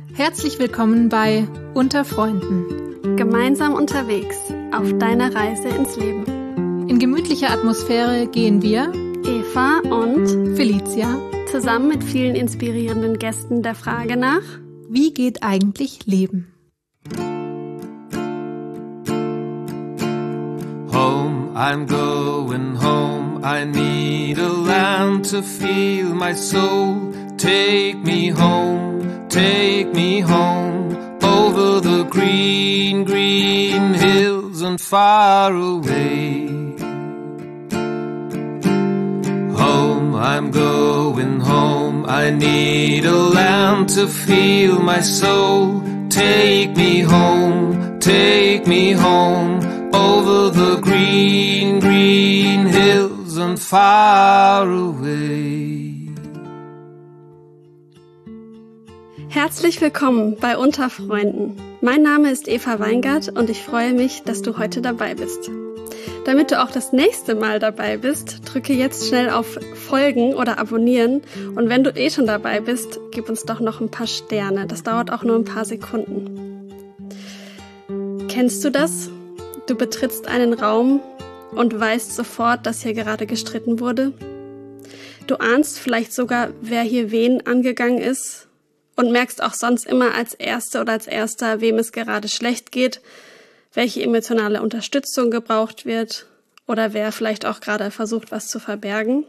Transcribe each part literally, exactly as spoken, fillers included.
Herzlich willkommen bei Unter Freunden. Gemeinsam unterwegs auf deiner Reise ins Leben. In gemütlicher Atmosphäre gehen wir, Eva und Felicia, zusammen mit vielen inspirierenden Gästen der Frage nach: Wie geht eigentlich Leben? Home, I'm going home. I need a land to feel my soul. Take me home, take me home, over the green, green hills and far away. Home, I'm going home. I need a land to feel my soul. Take me home, take me home, over the green, green hills and far away. Herzlich willkommen bei Unter Freunden. Mein Name ist Eva Weingart und ich freue mich, dass du heute dabei bist. Damit du auch das nächste Mal dabei bist, drücke jetzt schnell auf Folgen oder Abonnieren und wenn du eh schon dabei bist, gib uns doch noch ein paar Sterne. Das dauert auch nur ein paar Sekunden. Kennst du das? Du betrittst einen Raum und weißt sofort, dass hier gerade gestritten wurde. Du ahnst vielleicht sogar, wer hier wen angegangen ist und merkst auch sonst immer als Erste oder als Erster, wem es gerade schlecht geht, welche emotionale Unterstützung gebraucht wird oder wer vielleicht auch gerade versucht, was zu verbergen.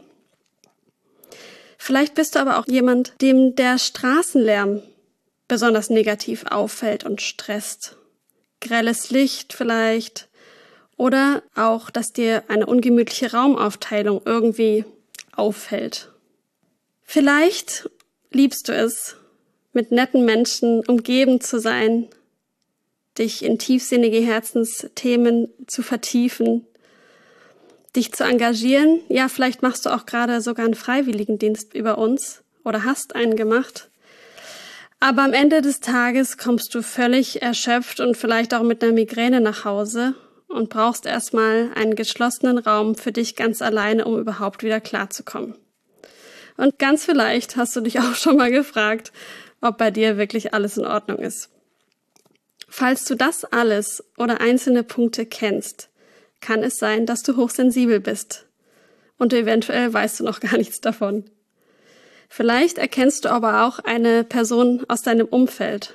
Vielleicht bist du aber auch jemand, dem der Straßenlärm besonders negativ auffällt und stresst. Grelles Licht vielleicht oder auch, dass dir eine ungemütliche Raumaufteilung irgendwie auffällt. Vielleicht liebst du es, mit netten Menschen umgeben zu sein, dich in tiefsinnige Herzensthemen zu vertiefen, dich zu engagieren. Ja, vielleicht machst du auch gerade sogar einen Freiwilligendienst über uns oder hast einen gemacht. Aber am Ende des Tages kommst du völlig erschöpft und vielleicht auch mit einer Migräne nach Hause und brauchst erstmal einen geschlossenen Raum für dich ganz alleine, um überhaupt wieder klarzukommen. Und ganz vielleicht hast du dich auch schon mal gefragt, ob bei dir wirklich alles in Ordnung ist. Falls du das alles oder einzelne Punkte kennst, kann es sein, dass du hochsensibel bist. Und eventuell weißt du noch gar nichts davon. Vielleicht erkennst du aber auch eine Person aus deinem Umfeld.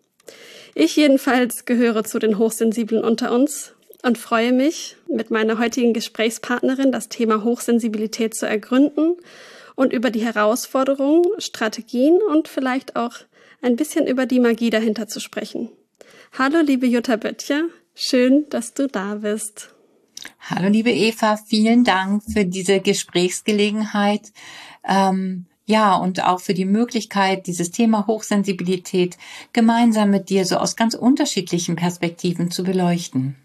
Ich jedenfalls gehöre zu den Hochsensiblen unter uns und freue mich, mit meiner heutigen Gesprächspartnerin das Thema Hochsensibilität zu ergründen und über die Herausforderungen, Strategien und vielleicht auch ein bisschen über die Magie dahinter zu sprechen. Hallo liebe Jutta Böttcher, schön, dass du da bist. Hallo liebe Eva, vielen Dank für diese Gesprächsgelegenheit. Ähm, ja, und auch für die Möglichkeit, dieses Thema Hochsensibilität gemeinsam mit dir so aus ganz unterschiedlichen Perspektiven zu beleuchten.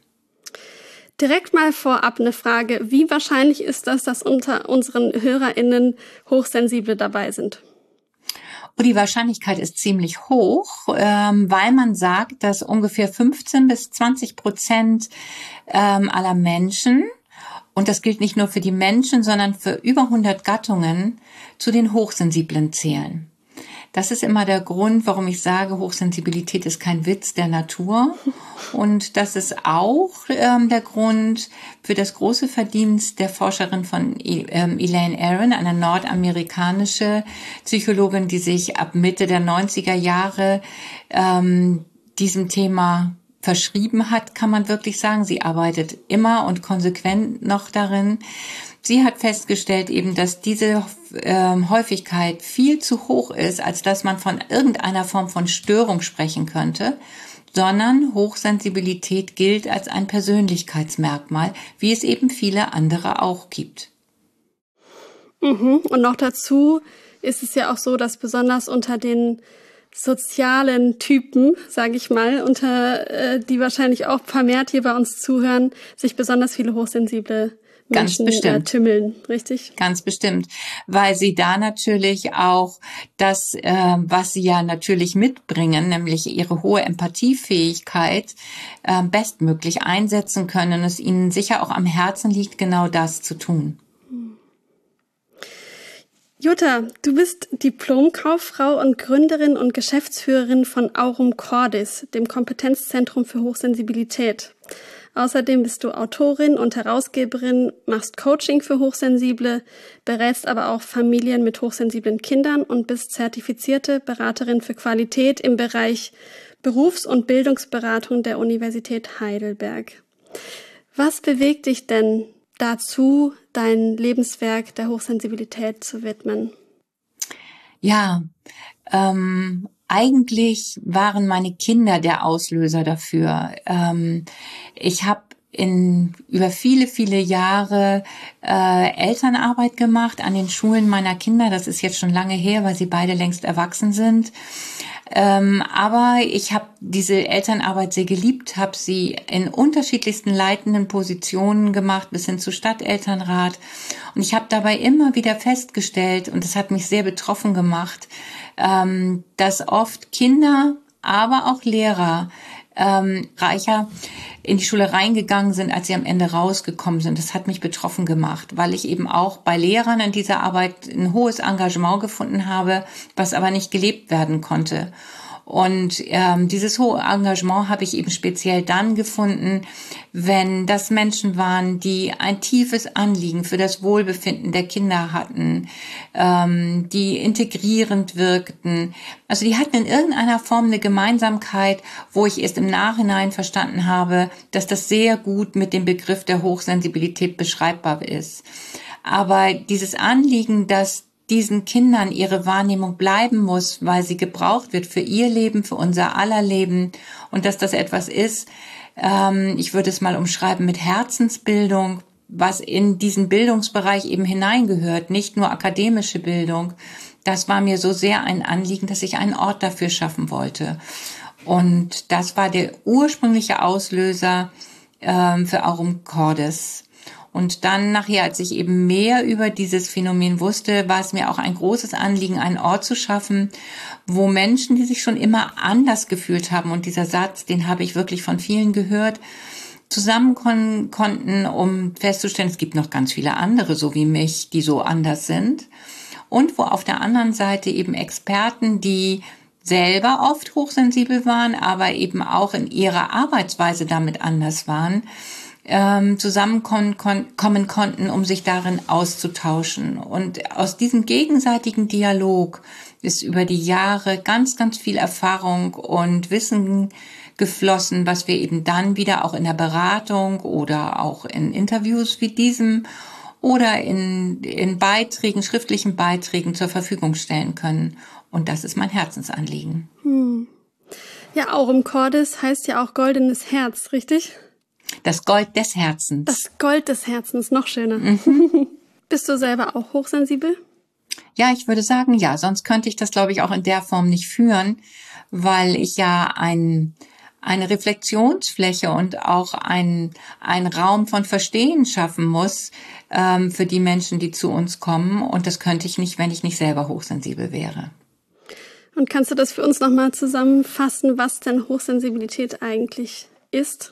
Direkt mal vorab eine Frage. Wie wahrscheinlich ist das, dass unter unseren HörerInnen Hochsensible dabei sind? Und die Wahrscheinlichkeit ist ziemlich hoch, ähm, weil man sagt, dass ungefähr fünfzehn bis zwanzig Prozent ähm, aller Menschen, und das gilt nicht nur für die Menschen, sondern für über hundert Gattungen, zu den Hochsensiblen zählen. Das ist immer der Grund, warum ich sage, Hochsensibilität ist kein Witz der Natur. Und das ist auch ähm, der Grund für das große Verdienst der Forscherin von ähm, Elaine Aron, eine nordamerikanische Psychologin, die sich ab Mitte der neunziger Jahre ähm, diesem Thema verschrieben hat, kann man wirklich sagen. Sie arbeitet immer und konsequent noch darin. Sie hat festgestellt eben, dass diese ähm, Häufigkeit viel zu hoch ist, als dass man von irgendeiner Form von Störung sprechen könnte, sondern Hochsensibilität gilt als ein Persönlichkeitsmerkmal, wie es eben viele andere auch gibt. Mhm. Und noch dazu ist es ja auch so, dass besonders unter den sozialen Typen, sage ich mal, unter äh, die wahrscheinlich auch vermehrt hier bei uns zuhören, sich besonders viele hochsensible Menschen Ganz bestimmt. Äh, tümmeln, richtig? Ganz bestimmt, weil sie da natürlich auch das, äh, was sie ja natürlich mitbringen, nämlich ihre hohe Empathiefähigkeit, äh, bestmöglich einsetzen können und es ihnen sicher auch am Herzen liegt, genau das zu tun. Jutta, du bist Diplomkauffrau und Gründerin und Geschäftsführerin von Aurum Cordis, dem Kompetenzzentrum für Hochsensibilität. Außerdem bist du Autorin und Herausgeberin, machst Coaching für Hochsensible, berätst aber auch Familien mit hochsensiblen Kindern und bist zertifizierte Beraterin für Qualität im Bereich Berufs- und Bildungsberatung der Universität Heidelberg. Was bewegt dich denn dazu, dein Lebenswerk der Hochsensibilität zu widmen? Ja, ähm, eigentlich waren meine Kinder der Auslöser dafür. Ähm, ich habe in über viele, viele Jahre äh, Elternarbeit gemacht an den Schulen meiner Kinder. Das ist jetzt schon lange her, weil sie beide längst erwachsen sind. Ähm, aber ich habe diese Elternarbeit sehr geliebt, habe sie in unterschiedlichsten leitenden Positionen gemacht, bis hin zu Stadtelternrat. Und ich habe dabei immer wieder festgestellt, und das hat mich sehr betroffen gemacht, ähm, dass oft Kinder, aber auch Lehrer ähm, reicher in die Schule reingegangen sind, als sie am Ende rausgekommen sind. Das hat mich betroffen gemacht, weil ich eben auch bei Lehrern in dieser Arbeit ein hohes Engagement gefunden habe, was aber nicht gelebt werden konnte. Und ähm, dieses hohe Engagement habe ich eben speziell dann gefunden, wenn das Menschen waren, die ein tiefes Anliegen für das Wohlbefinden der Kinder hatten, ähm, die integrierend wirkten. Also die hatten in irgendeiner Form eine Gemeinsamkeit, wo ich erst im Nachhinein verstanden habe, dass das sehr gut mit dem Begriff der Hochsensibilität beschreibbar ist. Aber dieses Anliegen, dass diesen Kindern ihre Wahrnehmung bleiben muss, weil sie gebraucht wird für ihr Leben, für unser aller Leben, und dass das etwas ist, ähm, ich würde es mal umschreiben mit Herzensbildung, was in diesen Bildungsbereich eben hineingehört, nicht nur akademische Bildung. Das war mir so sehr ein Anliegen, dass ich einen Ort dafür schaffen wollte. Und das war der ursprüngliche Auslöser ähm, für Aurum Cordis. Und dann nachher, als ich eben mehr über dieses Phänomen wusste, war es mir auch ein großes Anliegen, einen Ort zu schaffen, wo Menschen, die sich schon immer anders gefühlt haben, und dieser Satz, den habe ich wirklich von vielen gehört, zusammenkommen konnten, um festzustellen, es gibt noch ganz viele andere, so wie mich, die so anders sind. Und wo auf der anderen Seite eben Experten, die selber oft hochsensibel waren, aber eben auch in ihrer Arbeitsweise damit anders waren, zusammenkommen kon- kommen konnten, um sich darin auszutauschen. Und aus diesem gegenseitigen Dialog ist über die Jahre ganz, ganz viel Erfahrung und Wissen geflossen, was wir eben dann wieder auch in der Beratung oder auch in Interviews wie diesem oder in, in Beiträgen, schriftlichen Beiträgen zur Verfügung stellen können. Und das ist mein Herzensanliegen. Hm. Ja, Aurum Cordis heißt ja auch goldenes Herz, richtig? Das Gold des Herzens. Das Gold des Herzens, noch schöner. Mhm. Bist du selber auch hochsensibel? Ja, ich würde sagen, ja. Sonst könnte ich das, glaube ich, auch in der Form nicht führen, weil ich ja ein, eine Reflexionsfläche und auch ein, ein Raum von Verstehen schaffen muss ähm, für die Menschen, die zu uns kommen. Und das könnte ich nicht, wenn ich nicht selber hochsensibel wäre. Und kannst du das für uns nochmal zusammenfassen, was denn Hochsensibilität eigentlich ist?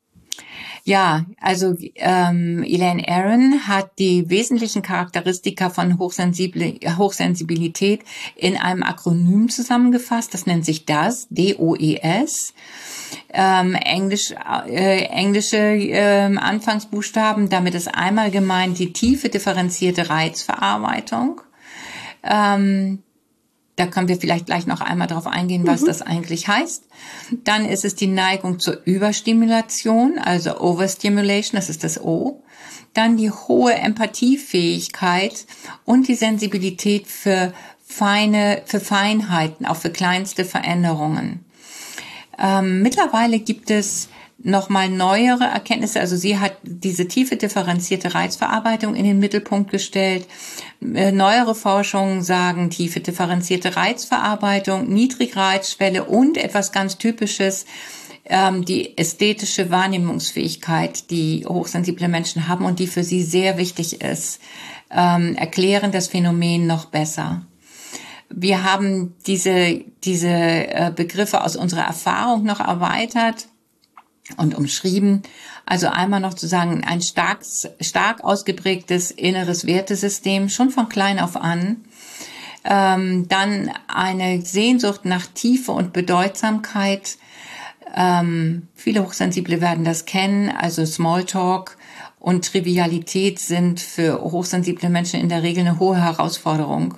Ja, also ähm, Elaine Aron hat die wesentlichen Charakteristika von Hochsensibil- Hochsensibilität in einem Akronym zusammengefasst. Das nennt sich D A S, D O E S. Ähm, Englisch, äh, englische äh, Anfangsbuchstaben. Damit ist einmal gemeint die tiefe differenzierte Reizverarbeitung. Ähm, Da können wir vielleicht gleich noch einmal drauf eingehen, was mhm. das eigentlich heißt. Dann ist es die Neigung zur Überstimulation, also Overstimulation, das ist das O. Dann die hohe Empathiefähigkeit und die Sensibilität für feine, für Feinheiten, auch für kleinste Veränderungen. Ähm, mittlerweile gibt es nochmal neuere Erkenntnisse. Also sie hat diese tiefe differenzierte Reizverarbeitung in den Mittelpunkt gestellt. Neuere Forschungen sagen, tiefe differenzierte Reizverarbeitung, Niedrigreizschwelle und etwas ganz Typisches, ähm, die ästhetische Wahrnehmungsfähigkeit, die hochsensible Menschen haben und die für sie sehr wichtig ist, ähm, erklären das Phänomen noch besser. Wir haben diese, diese äh, Begriffe aus unserer Erfahrung noch erweitert und umschrieben. Also einmal noch zu sagen, ein stark, stark ausgeprägtes inneres Wertesystem, schon von klein auf an. Ähm, dann eine Sehnsucht nach Tiefe und Bedeutsamkeit. Ähm, viele Hochsensible werden das kennen, also Smalltalk und Trivialität sind für hochsensible Menschen in der Regel eine hohe Herausforderung.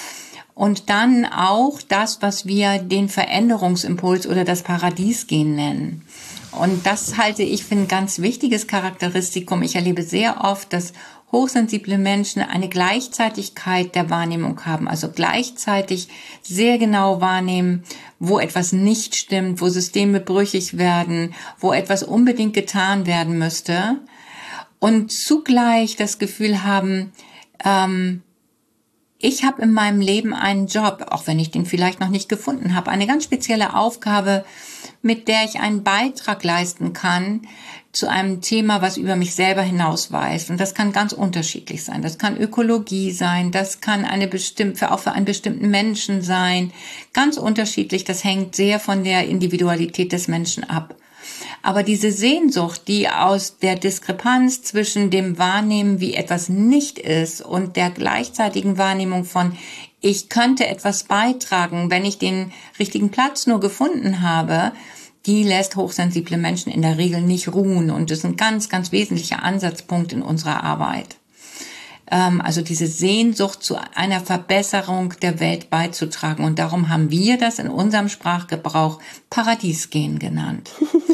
Und dann auch das, was wir den Veränderungsimpuls oder das Paradiesgehen nennen. Und das halte ich für ein ganz wichtiges Charakteristikum. Ich erlebe sehr oft, dass hochsensible Menschen eine Gleichzeitigkeit der Wahrnehmung haben, also gleichzeitig sehr genau wahrnehmen, wo etwas nicht stimmt, wo Systeme brüchig werden, wo etwas unbedingt getan werden müsste und zugleich das Gefühl haben, ähm, ich habe in meinem Leben einen Job, auch wenn ich den vielleicht noch nicht gefunden habe, eine ganz spezielle Aufgabe, mit der ich einen Beitrag leisten kann zu einem Thema, was über mich selber hinausweist. Und das kann ganz unterschiedlich sein. Das kann Ökologie sein, das kann eine bestimmte, auch für einen bestimmten Menschen sein. Ganz unterschiedlich, das hängt sehr von der Individualität des Menschen ab. Aber diese Sehnsucht, die aus der Diskrepanz zwischen dem Wahrnehmen, wie etwas nicht ist, und der gleichzeitigen Wahrnehmung von, ich könnte etwas beitragen, wenn ich den richtigen Platz nur gefunden habe, die lässt hochsensible Menschen in der Regel nicht ruhen. Und das ist ein ganz, ganz wesentlicher Ansatzpunkt in unserer Arbeit. Ähm, also diese Sehnsucht zu einer Verbesserung der Welt beizutragen. Und darum haben wir das in unserem Sprachgebrauch Paradiesgehen genannt.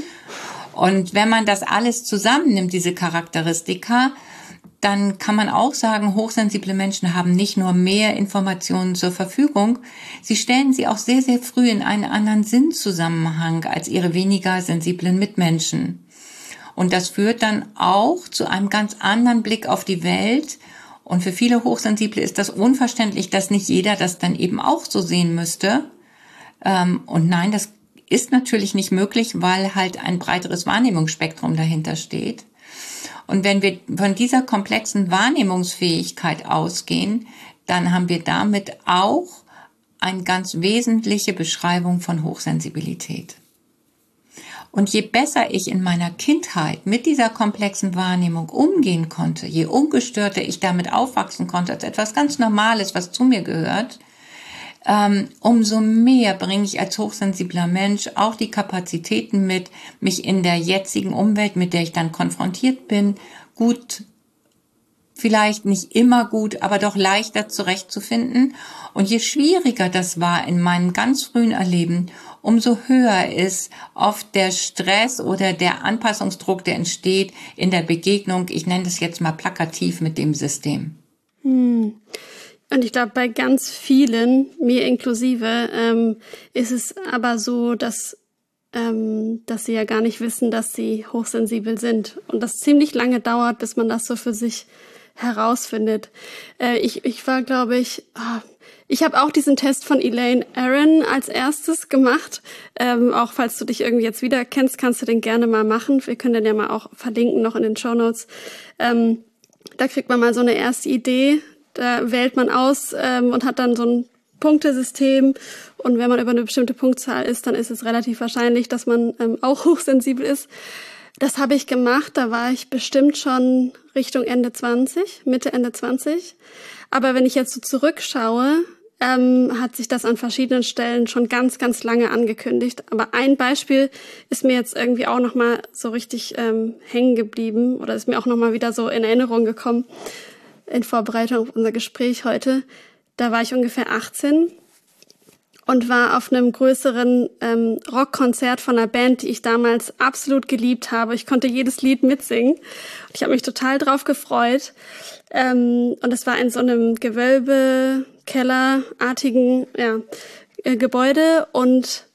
Und wenn man das alles zusammennimmt, diese Charakteristika, dann kann man auch sagen, hochsensible Menschen haben nicht nur mehr Informationen zur Verfügung, sie stellen sie auch sehr, sehr früh in einen anderen Sinnzusammenhang als ihre weniger sensiblen Mitmenschen. Und das führt dann auch zu einem ganz anderen Blick auf die Welt. Und für viele Hochsensible ist das unverständlich, dass nicht jeder das dann eben auch so sehen müsste. Und nein, das ist natürlich nicht möglich, weil halt ein breiteres Wahrnehmungsspektrum dahinter steht. Und wenn wir von dieser komplexen Wahrnehmungsfähigkeit ausgehen, dann haben wir damit auch eine ganz wesentliche Beschreibung von Hochsensibilität. Und je besser ich in meiner Kindheit mit dieser komplexen Wahrnehmung umgehen konnte, je ungestörter ich damit aufwachsen konnte, als etwas ganz Normales, was zu mir gehört, ähm, umso mehr bringe ich als hochsensibler Mensch auch die Kapazitäten mit, mich in der jetzigen Umwelt, mit der ich dann konfrontiert bin, gut, vielleicht nicht immer gut, aber doch leichter zurechtzufinden. Und je schwieriger das war in meinem ganz frühen Erleben, umso höher ist oft der Stress oder der Anpassungsdruck, der entsteht in der Begegnung, ich nenne das jetzt mal plakativ, mit dem System. Hm. Und ich glaube, bei ganz vielen, mir inklusive, ähm, ist es aber so, dass, ähm, dass sie ja gar nicht wissen, dass sie hochsensibel sind. Und das ziemlich lange dauert, bis man das so für sich herausfindet. Äh, ich, ich war, glaube ich, oh, ich habe auch diesen Test von Elaine Aron als erstes gemacht. Ähm, auch falls du dich irgendwie jetzt wieder kennst, kannst du den gerne mal machen. Wir können den ja mal auch verlinken, noch in den Shownotes. Ähm, da kriegt man mal so eine erste Idee. Da wählt man aus ähm, und hat dann so ein Punktesystem. Und wenn man über eine bestimmte Punktzahl ist, dann ist es relativ wahrscheinlich, dass man ähm, auch hochsensibel ist. Das habe ich gemacht. Da war ich bestimmt schon Richtung Ende zwanzig, Mitte, Ende zwanzig. Aber wenn ich jetzt so zurückschaue, ähm, hat sich das an verschiedenen Stellen schon ganz, ganz lange angekündigt. Aber ein Beispiel ist mir jetzt irgendwie auch nochmal so richtig ähm, hängen geblieben oder ist mir auch nochmal wieder so in Erinnerung gekommen. In Vorbereitung auf unser Gespräch heute, da war ich ungefähr achtzehn und war auf einem größeren ähm, Rockkonzert von einer Band, die ich damals absolut geliebt habe. Ich konnte jedes Lied mitsingen und ich habe mich total drauf gefreut. Ähm, und es war in so einem Gewölbe, Kellerartigen ja, äh, Gebäude und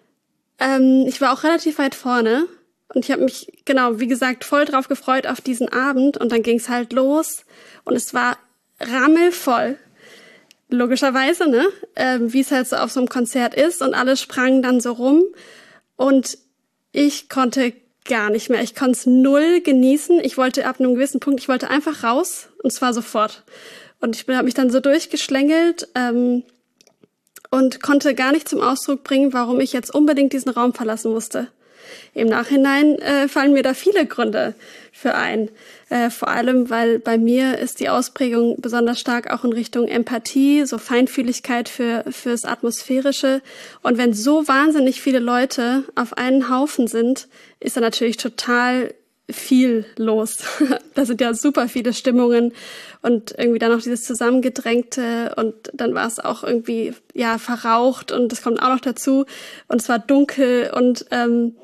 ähm, ich war auch relativ weit vorne. Und ich habe mich, genau, wie gesagt, voll drauf gefreut auf diesen Abend. Und dann ging es halt los. Und es war rammelvoll. Logischerweise, ne? Ähm, wie es halt so auf so einem Konzert ist. Und alle sprangen dann so rum. Und ich konnte gar nicht mehr. Ich konnte es null genießen. Ich wollte ab einem gewissen Punkt, ich wollte einfach raus. Und zwar sofort. Und ich habe mich dann so durchgeschlängelt ähm, und konnte gar nicht zum Ausdruck bringen, warum ich jetzt unbedingt diesen Raum verlassen musste. im Nachhinein äh, fallen mir da viele Gründe für ein. Äh, vor allem, weil bei mir ist die Ausprägung besonders stark auch in Richtung Empathie, so Feinfühligkeit für fürs Atmosphärische. Und wenn so wahnsinnig viele Leute auf einen Haufen sind, ist da natürlich total viel los. Da sind ja super viele Stimmungen und irgendwie dann noch dieses Zusammengedrängte und dann war es auch irgendwie ja verraucht und das kommt auch noch dazu und es war dunkel und ähm,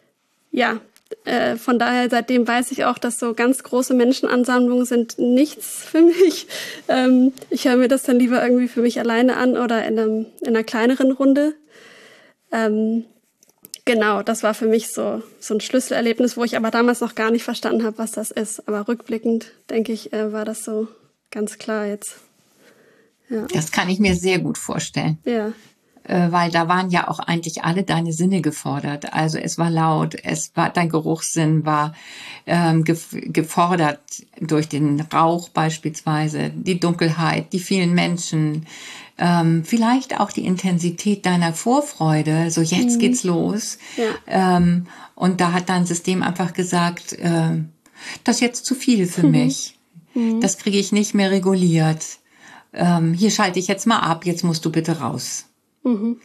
ja, äh, von daher seitdem weiß ich auch, dass so ganz große Menschenansammlungen sind nichts für mich. Ähm, ich höre mir das dann lieber irgendwie für mich alleine an oder in, einem, in einer kleineren Runde. Ähm, Genau, das war für mich so so ein Schlüsselerlebnis, wo ich aber damals noch gar nicht verstanden habe, was das ist. Aber rückblickend, denke ich, äh, war das so ganz klar jetzt. Ja. Das kann ich mir sehr gut vorstellen. Ja. Äh, weil da waren ja auch eigentlich alle deine Sinne gefordert. Also es war laut, es war dein Geruchssinn war ähm, gef- gefordert durch den Rauch beispielsweise, die Dunkelheit, die vielen Menschen, ähm, vielleicht auch die Intensität deiner Vorfreude. So jetzt mhm. geht's los. Ja. Ähm, und da hat dein System einfach gesagt, äh, das ist jetzt zu viel für mhm. mich. Mhm. Das kriege ich nicht mehr reguliert. Ähm, hier schalte ich jetzt mal ab. Jetzt musst du bitte raus. Mhm.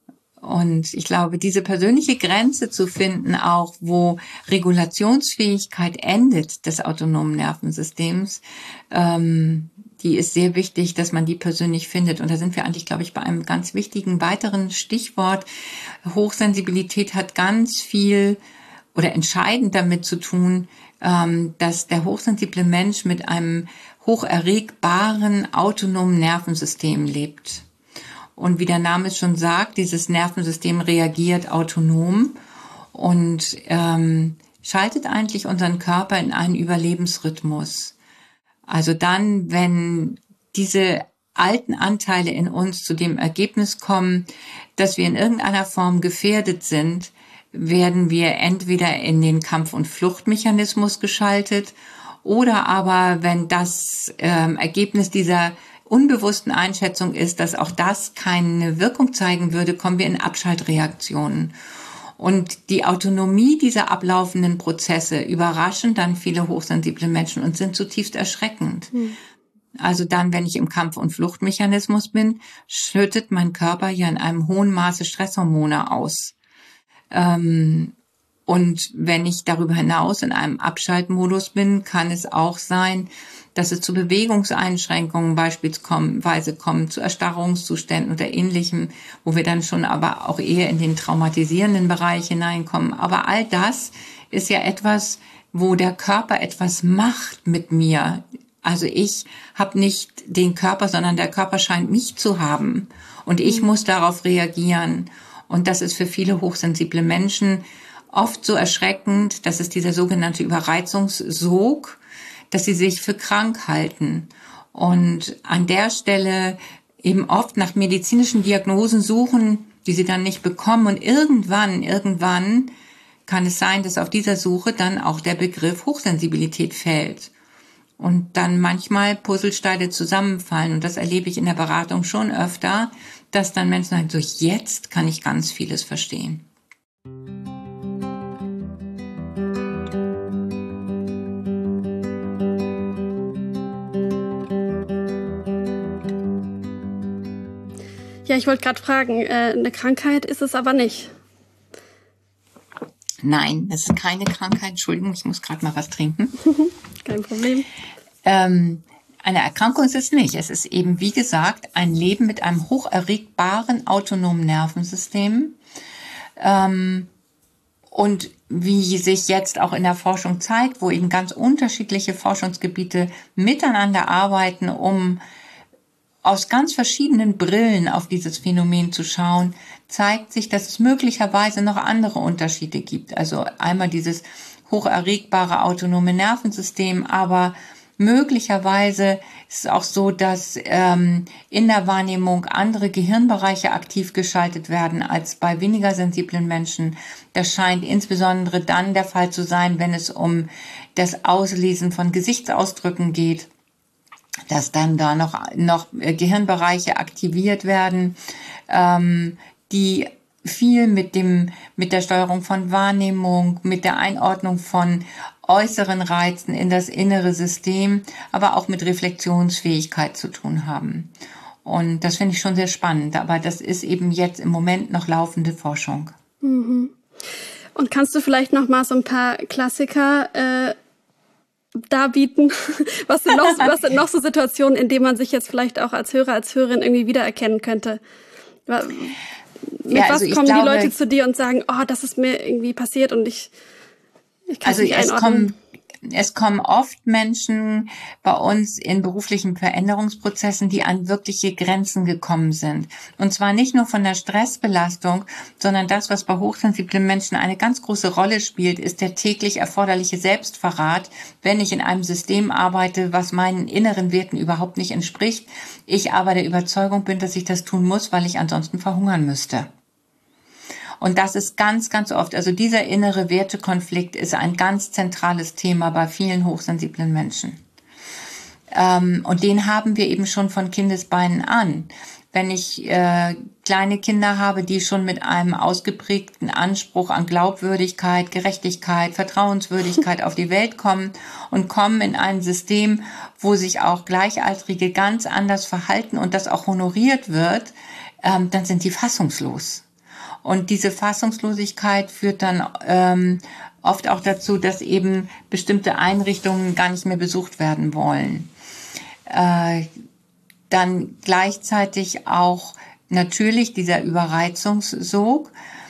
Und ich glaube, diese persönliche Grenze zu finden, auch wo Regulationsfähigkeit endet des autonomen Nervensystems, ähm, die ist sehr wichtig, dass man die persönlich findet. Und da sind wir eigentlich, glaube ich, bei einem ganz wichtigen weiteren Stichwort. Hochsensibilität hat ganz viel oder entscheidend damit zu tun, ähm, dass der hochsensible Mensch mit einem hocherregbaren autonomen Nervensystem lebt. Und wie der Name es schon sagt, dieses Nervensystem reagiert autonom und ähm, schaltet eigentlich unseren Körper in einen Überlebensrhythmus. Also dann, wenn diese alten Anteile in uns zu dem Ergebnis kommen, dass wir in irgendeiner Form gefährdet sind, werden wir entweder in den Kampf- und Fluchtmechanismus geschaltet oder aber, wenn das ähm, Ergebnis dieser unbewussten Einschätzung ist, dass auch das keine Wirkung zeigen würde, kommen wir in Abschaltreaktionen. Und die Autonomie dieser ablaufenden Prozesse überraschen dann viele hochsensible Menschen und sind zutiefst erschreckend. Hm. Also dann, wenn ich im Kampf- und Fluchtmechanismus bin, schüttet mein Körper ja in einem hohen Maße Stresshormone aus. Ähm, und wenn ich darüber hinaus in einem Abschaltmodus bin, kann es auch sein, dass es zu Bewegungseinschränkungen beispielsweise kommt, zu Erstarrungszuständen oder Ähnlichem, wo wir dann schon aber auch eher in den traumatisierenden Bereich hineinkommen. Aber all das ist ja etwas, wo der Körper etwas macht mit mir. Also ich habe nicht den Körper, sondern der Körper scheint mich zu haben. Und ich mhm. muss darauf reagieren. Und das ist für viele hochsensible Menschen oft so erschreckend, dass es dieser sogenannte Überreizungssog, dass sie sich für krank halten und an der Stelle eben oft nach medizinischen Diagnosen suchen, die sie dann nicht bekommen. Und irgendwann, irgendwann kann es sein, dass auf dieser Suche dann auch der Begriff Hochsensibilität fällt und dann manchmal Puzzlesteine zusammenfallen. Und das erlebe ich in der Beratung schon öfter, dass dann Menschen sagen, so jetzt kann ich ganz vieles verstehen. Ja, ich wollte gerade fragen, äh, eine Krankheit ist es aber nicht. Nein, es ist keine Krankheit. Entschuldigung, ich muss gerade mal was trinken. Kein Problem. Ähm, eine Erkrankung ist es nicht. Es ist eben, wie gesagt, ein Leben mit einem hocherregbaren autonomen Nervensystem. Ähm, und wie sich jetzt auch in der Forschung zeigt, wo eben ganz unterschiedliche Forschungsgebiete miteinander arbeiten, um aus ganz verschiedenen Brillen auf dieses Phänomen zu schauen, zeigt sich, dass es möglicherweise noch andere Unterschiede gibt. Also einmal dieses hocherregbare autonome Nervensystem, aber möglicherweise ist es auch so, dass ähm, in der Wahrnehmung andere Gehirnbereiche aktiv geschaltet werden als bei weniger sensiblen Menschen. Das scheint insbesondere dann der Fall zu sein, wenn es um das Auslesen von Gesichtsausdrücken geht, dass dann da noch noch Gehirnbereiche aktiviert werden, ähm, die viel mit dem mit der Steuerung von Wahrnehmung, mit der Einordnung von äußeren Reizen in das innere System, aber auch mit Reflexionsfähigkeit zu tun haben. Und das finde ich schon sehr spannend, aber das ist eben jetzt im Moment noch laufende Forschung. Mhm. Und kannst du vielleicht noch mal so ein paar Klassiker äh, darbieten? Was sind, noch, was sind noch so Situationen, in denen man sich jetzt vielleicht auch als Hörer, als Hörerin irgendwie wiedererkennen könnte? Mit ja, also was kommen glaube, die Leute zu dir und sagen, oh, das ist mir irgendwie passiert und ich, ich kann also es nicht es einordnen? kommen Es kommen oft Menschen bei uns in beruflichen Veränderungsprozessen, die an wirkliche Grenzen gekommen sind. Und zwar nicht nur von der Stressbelastung, sondern das, was bei hochsensiblen Menschen eine ganz große Rolle spielt, ist der täglich erforderliche Selbstverrat, wenn ich in einem System arbeite, was meinen inneren Werten überhaupt nicht entspricht. Ich aber der Überzeugung bin, dass ich das tun muss, weil ich ansonsten verhungern müsste. Und das ist ganz, ganz oft, also dieser innere Wertekonflikt ist ein ganz zentrales Thema bei vielen hochsensiblen Menschen. Ähm, und den haben wir eben schon von Kindesbeinen an. Wenn ich äh, kleine Kinder habe, die schon mit einem ausgeprägten Anspruch an Glaubwürdigkeit, Gerechtigkeit, Vertrauenswürdigkeit auf die Welt kommen und kommen in ein System, wo sich auch Gleichaltrige ganz anders verhalten und das auch honoriert wird, ähm, dann sind die fassungslos. Und diese Fassungslosigkeit führt dann ähm, oft auch dazu, dass eben bestimmte Einrichtungen gar nicht mehr besucht werden wollen. Äh, dann gleichzeitig auch natürlich dieser Überreizungssog.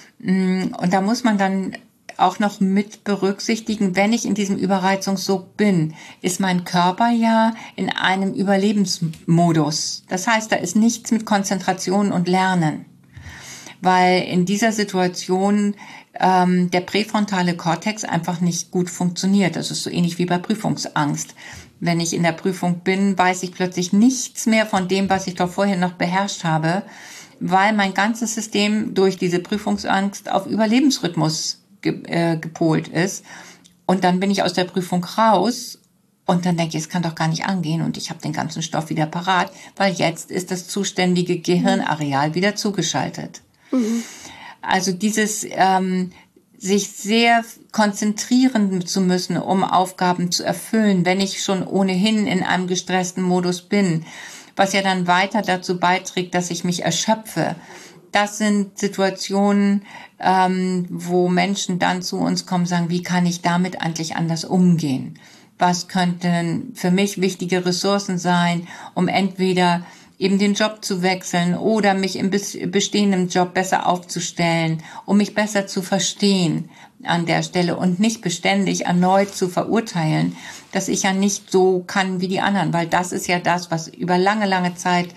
Und da muss man dann auch noch mit berücksichtigen, wenn ich in diesem Überreizungssog bin, ist mein Körper ja in einem Überlebensmodus. Das heißt, da ist nichts mit Konzentration und Lernen. Weil in dieser Situation ähm, der präfrontale Kortex einfach nicht gut funktioniert. Das ist so ähnlich wie bei Prüfungsangst. Wenn ich in der Prüfung bin, weiß ich plötzlich nichts mehr von dem, was ich doch vorher noch beherrscht habe, weil mein ganzes System durch diese Prüfungsangst auf Überlebensrhythmus ge- äh, gepolt ist. Und dann bin ich aus der Prüfung raus und dann denke ich, es kann doch gar nicht angehen und ich habe den ganzen Stoff wieder parat, weil jetzt ist das zuständige Gehirnareal wieder zugeschaltet. Mhm. Also dieses ähm, sich sehr konzentrieren zu müssen, um Aufgaben zu erfüllen, wenn ich schon ohnehin in einem gestressten Modus bin, was ja dann weiter dazu beiträgt, dass ich mich erschöpfe. Das sind Situationen, ähm, wo Menschen dann zu uns kommen und sagen, wie kann ich damit eigentlich anders umgehen? Was könnten für mich wichtige Ressourcen sein, um entweder eben den Job zu wechseln oder mich im bestehenden Job besser aufzustellen, um mich besser zu verstehen an der Stelle und nicht beständig erneut zu verurteilen, dass ich ja nicht so kann wie die anderen, weil das ist ja das, was über lange, lange Zeit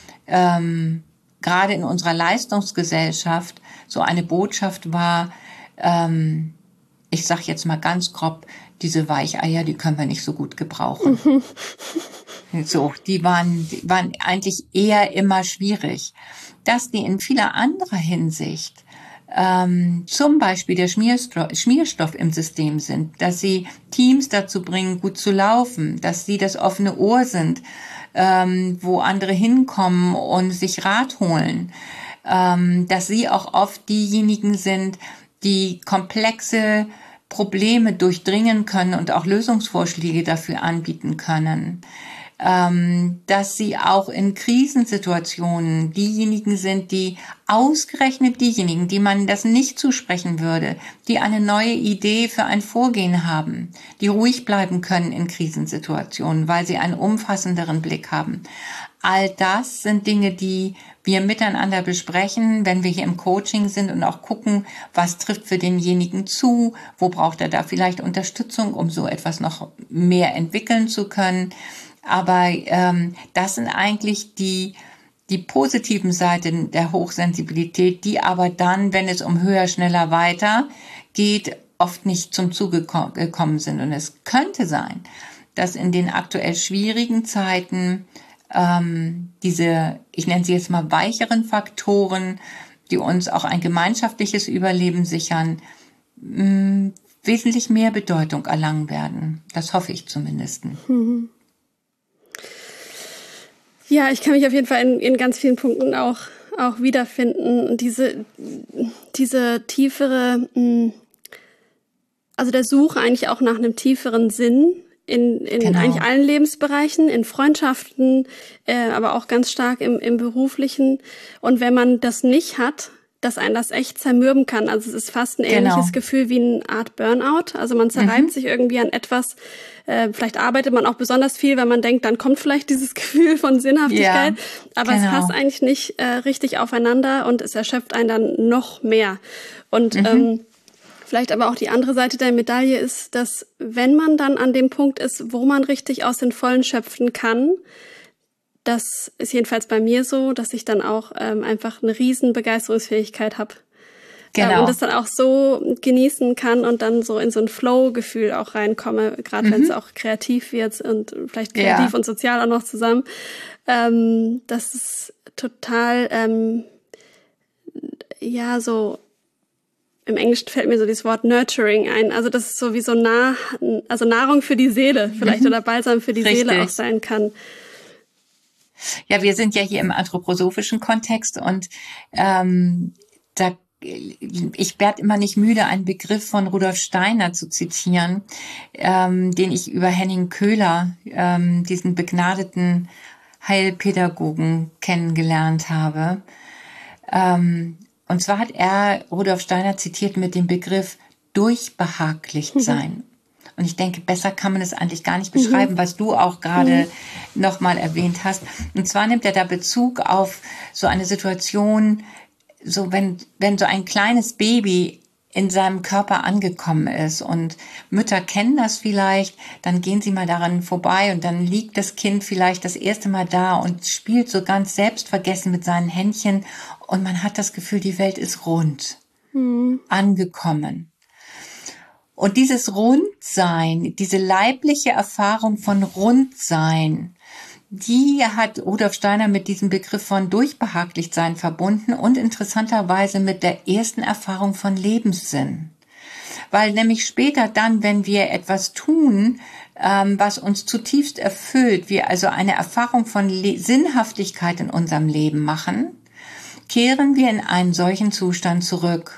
ähm, gerade in unserer Leistungsgesellschaft so eine Botschaft war, ähm, ich sag jetzt mal ganz grob, diese Weicheier, die können wir nicht so gut gebrauchen. So, die waren, die waren eigentlich eher immer schwierig. Dass die in vieler anderer Hinsicht, ähm, zum Beispiel der Schmierstoff, Schmierstoff im System sind, dass sie Teams dazu bringen, gut zu laufen, dass sie das offene Ohr sind, ähm, wo andere hinkommen und sich Rat holen, ähm, dass sie auch oft diejenigen sind, die komplexe Probleme durchdringen können und auch Lösungsvorschläge dafür anbieten können. Ähm, dass sie auch in Krisensituationen diejenigen sind, die ausgerechnet diejenigen, die man das nicht zusprechen würde, die eine neue Idee für ein Vorgehen haben, die ruhig bleiben können in Krisensituationen, weil sie einen umfassenderen Blick haben. All das sind Dinge, die wir miteinander besprechen, wenn wir hier im Coaching sind und auch gucken, was trifft für denjenigen zu, wo braucht er da vielleicht Unterstützung, um so etwas noch mehr entwickeln zu können. Aber ähm, das sind eigentlich die die positiven Seiten der Hochsensibilität, die aber dann, wenn es um höher, schneller, weiter geht, oft nicht zum Zuge gekommen sind. Und es könnte sein, dass in den aktuell schwierigen Zeiten ähm, diese, ich nenne sie jetzt mal weicheren Faktoren, die uns auch ein gemeinschaftliches Überleben sichern, mh, wesentlich mehr Bedeutung erlangen werden. Das hoffe ich zumindest. Mhm. Ja, ich kann mich auf jeden Fall in, in ganz vielen Punkten auch, auch wiederfinden. Diese, diese tiefere, also der Suche eigentlich auch nach einem tieferen Sinn in, in genau. eigentlich allen Lebensbereichen, in Freundschaften, äh, aber auch ganz stark im, im Beruflichen. Und wenn man das nicht hat, dass einen das echt zermürben kann. Also es ist fast ein ähnliches genau. Gefühl wie eine Art Burnout. Also man zerreibt mhm. sich irgendwie an etwas. Äh, vielleicht arbeitet man auch besonders viel, weil man denkt, dann kommt vielleicht dieses Gefühl von Sinnhaftigkeit. Ja, aber genau. es passt eigentlich nicht äh, richtig aufeinander und es erschöpft einen dann noch mehr. Und mhm. ähm, vielleicht aber auch die andere Seite der Medaille ist, dass wenn man dann an dem Punkt ist, wo man richtig aus den Vollen schöpfen kann, das ist jedenfalls bei mir so, dass ich dann auch ähm, einfach eine riesen Begeisterungsfähigkeit habe. Genau. Ähm, und das dann auch so genießen kann und dann so in so ein Flow-Gefühl auch reinkomme, gerade mhm. wenn es auch kreativ wird und vielleicht kreativ ja. und sozial auch noch zusammen. Ähm, das ist total, ähm, ja, so, im Englischen fällt mir so dieses Wort nurturing ein. Also das ist so wie so nah, also Nahrung für die Seele vielleicht mhm. oder Balsam für die Richtig. Seele auch sein kann. Ja, wir sind ja hier im anthroposophischen Kontext und ähm, da ich werde immer nicht müde, einen Begriff von Rudolf Steiner zu zitieren, ähm, den ich über Henning Köhler, ähm, diesen begnadeten Heilpädagogen, kennengelernt habe. Ähm, und zwar hat er Rudolf Steiner zitiert mit dem Begriff durchbehaglicht sein. Mhm. Und ich denke, besser kann man es eigentlich gar nicht beschreiben, mhm. was du auch gerade mhm. nochmal erwähnt hast. Und zwar nimmt er da Bezug auf so eine Situation, so wenn, wenn so ein kleines Baby in seinem Körper angekommen ist und Mütter kennen das vielleicht, dann gehen sie mal daran vorbei und dann liegt das Kind vielleicht das erste Mal da und spielt so ganz selbstvergessen mit seinen Händchen und man hat das Gefühl, die Welt ist rund, mhm. angekommen. Und dieses Rundsein, diese leibliche Erfahrung von Rundsein, die hat Rudolf Steiner mit diesem Begriff von Durchbehaglichtsein verbunden und interessanterweise mit der ersten Erfahrung von Lebenssinn. Weil nämlich später dann, wenn wir etwas tun, ähm, was uns zutiefst erfüllt, wir also eine Erfahrung von Le- Sinnhaftigkeit in unserem Leben machen, kehren wir in einen solchen Zustand zurück.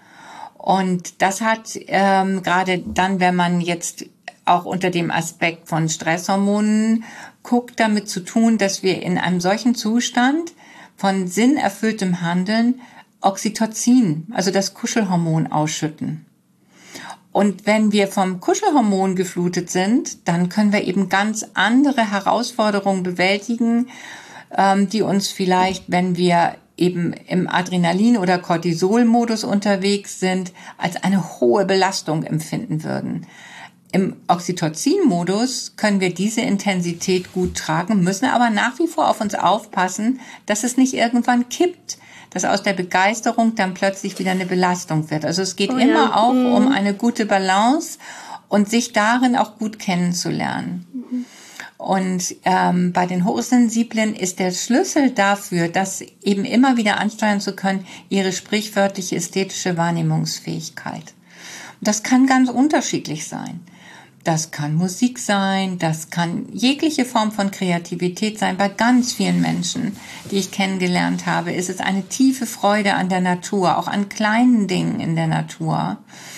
Und das hat ähm, gerade dann, wenn man jetzt auch unter dem Aspekt von Stresshormonen guckt, damit zu tun, dass wir in einem solchen Zustand von sinnerfülltem Handeln Oxytocin, also das Kuschelhormon, ausschütten. Und wenn wir vom Kuschelhormon geflutet sind, dann können wir eben ganz andere Herausforderungen bewältigen, ähm, die uns vielleicht, wenn wir eben im Adrenalin- oder Cortisol-Modus unterwegs sind, als eine hohe Belastung empfinden würden. Im Oxytocin-Modus können wir diese Intensität gut tragen, müssen aber nach wie vor auf uns aufpassen, dass es nicht irgendwann kippt, dass aus der Begeisterung dann plötzlich wieder eine Belastung wird. Also es geht oh, immer ja. auch mhm. um eine gute Balance und sich darin auch gut kennenzulernen. Mhm. Und ähm, bei den Hochsensiblen ist der Schlüssel dafür, das eben immer wieder ansteuern zu können, ihre sprichwörtliche ästhetische Wahrnehmungsfähigkeit. Und das kann ganz unterschiedlich sein. Das kann Musik sein, das kann jegliche Form von Kreativität sein. Bei ganz vielen Menschen, die ich kennengelernt habe, ist es eine tiefe Freude an der Natur, auch an kleinen Dingen in der Natur.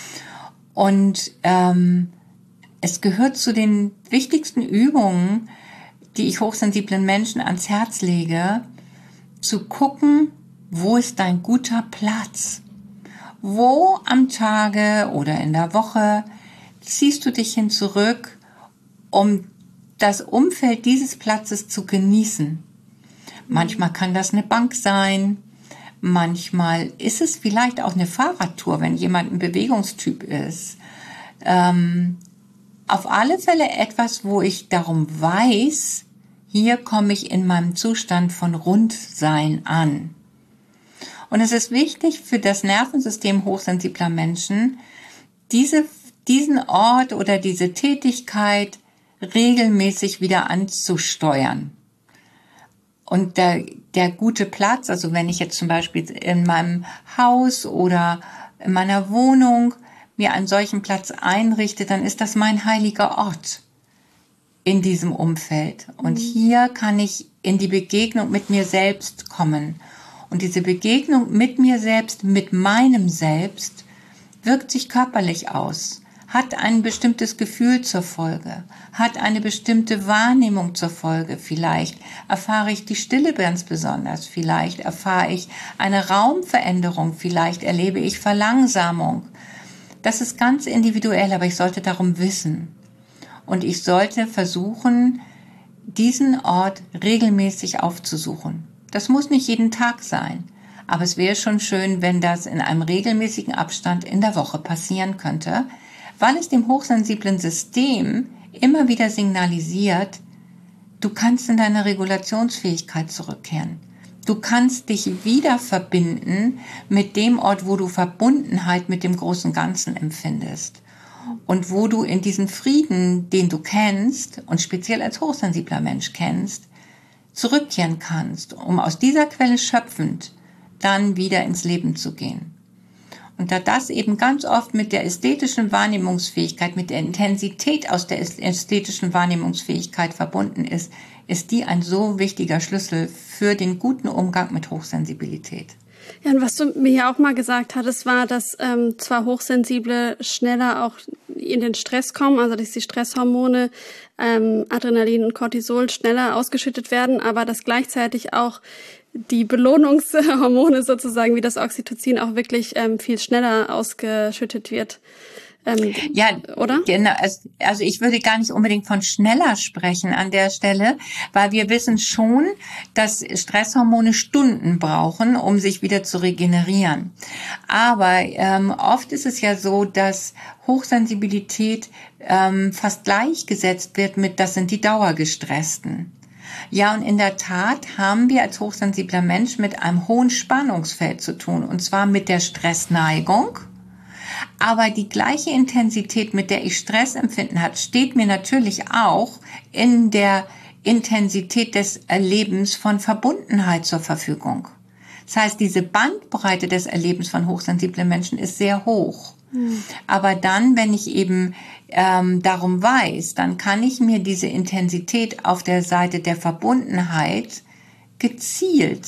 Und ähm, es gehört zu den wichtigsten Übungen, die ich hochsensiblen Menschen ans Herz lege, zu gucken, wo ist dein guter Platz? Wo am Tage oder in der Woche ziehst du dich hin zurück, um das Umfeld dieses Platzes zu genießen? Manchmal kann das eine Bank sein, manchmal ist es vielleicht auch eine Fahrradtour, wenn jemand ein Bewegungstyp ist. Ähm, auf alle Fälle etwas, wo ich darum weiß, hier komme ich in meinem Zustand von Rundsein an. Und es ist wichtig für das Nervensystem hochsensibler Menschen, diese diesen Ort oder diese Tätigkeit regelmäßig wieder anzusteuern. Und der, der gute Platz, also wenn ich jetzt zum Beispiel in meinem Haus oder in meiner Wohnung mir einen solchen Platz einrichte, dann ist das mein heiliger Ort in diesem Umfeld. Und hier kann ich in die Begegnung mit mir selbst kommen. Und diese Begegnung mit mir selbst, mit meinem Selbst, wirkt sich körperlich aus, hat ein bestimmtes Gefühl zur Folge, hat eine bestimmte Wahrnehmung zur Folge. Vielleicht erfahre ich die Stille ganz besonders, vielleicht erfahre ich eine Raumveränderung, vielleicht erlebe ich Verlangsamung. Das ist ganz individuell, aber ich sollte darum wissen. Und ich sollte versuchen, diesen Ort regelmäßig aufzusuchen. Das muss nicht jeden Tag sein, aber es wäre schon schön, wenn das in einem regelmäßigen Abstand in der Woche passieren könnte, weil es dem hochsensiblen System immer wieder signalisiert, du kannst in deine Regulationsfähigkeit zurückkehren. Du kannst dich wieder verbinden mit dem Ort, wo du Verbundenheit mit dem großen Ganzen empfindest. Und wo du in diesen Frieden, den du kennst und speziell als hochsensibler Mensch kennst, zurückkehren kannst, um aus dieser Quelle schöpfend dann wieder ins Leben zu gehen. Und da das eben ganz oft mit der ästhetischen Wahrnehmungsfähigkeit, mit der Intensität aus der ästhetischen Wahrnehmungsfähigkeit verbunden ist, ist die ein so wichtiger Schlüssel für den guten Umgang mit Hochsensibilität. Ja, und was du mir ja auch mal gesagt hattest, war, dass ähm, zwar Hochsensible schneller auch in den Stress kommen, also dass die Stresshormone ähm, Adrenalin und Cortisol schneller ausgeschüttet werden, aber dass gleichzeitig auch die Belohnungshormone sozusagen wie das Oxytocin auch wirklich ähm, viel schneller ausgeschüttet wird. Ähm, ja, oder? Genau. Also ich würde gar nicht unbedingt von schneller sprechen an der Stelle, weil wir wissen schon, dass Stresshormone Stunden brauchen, um sich wieder zu regenerieren. Aber ähm, oft ist es ja so, dass Hochsensibilität ähm, fast gleichgesetzt wird mit, das sind die Dauergestressten. Ja, und in der Tat haben wir als hochsensibler Mensch mit einem hohen Spannungsfeld zu tun, und zwar mit der Stressneigung. Aber die gleiche Intensität, mit der ich Stress empfinden habe, steht mir natürlich auch in der Intensität des Erlebens von Verbundenheit zur Verfügung. Das heißt, diese Bandbreite des Erlebens von hochsensiblen Menschen ist sehr hoch. Mhm. Aber dann, wenn ich eben ähm, darum weiß, dann kann ich mir diese Intensität auf der Seite der Verbundenheit gezielt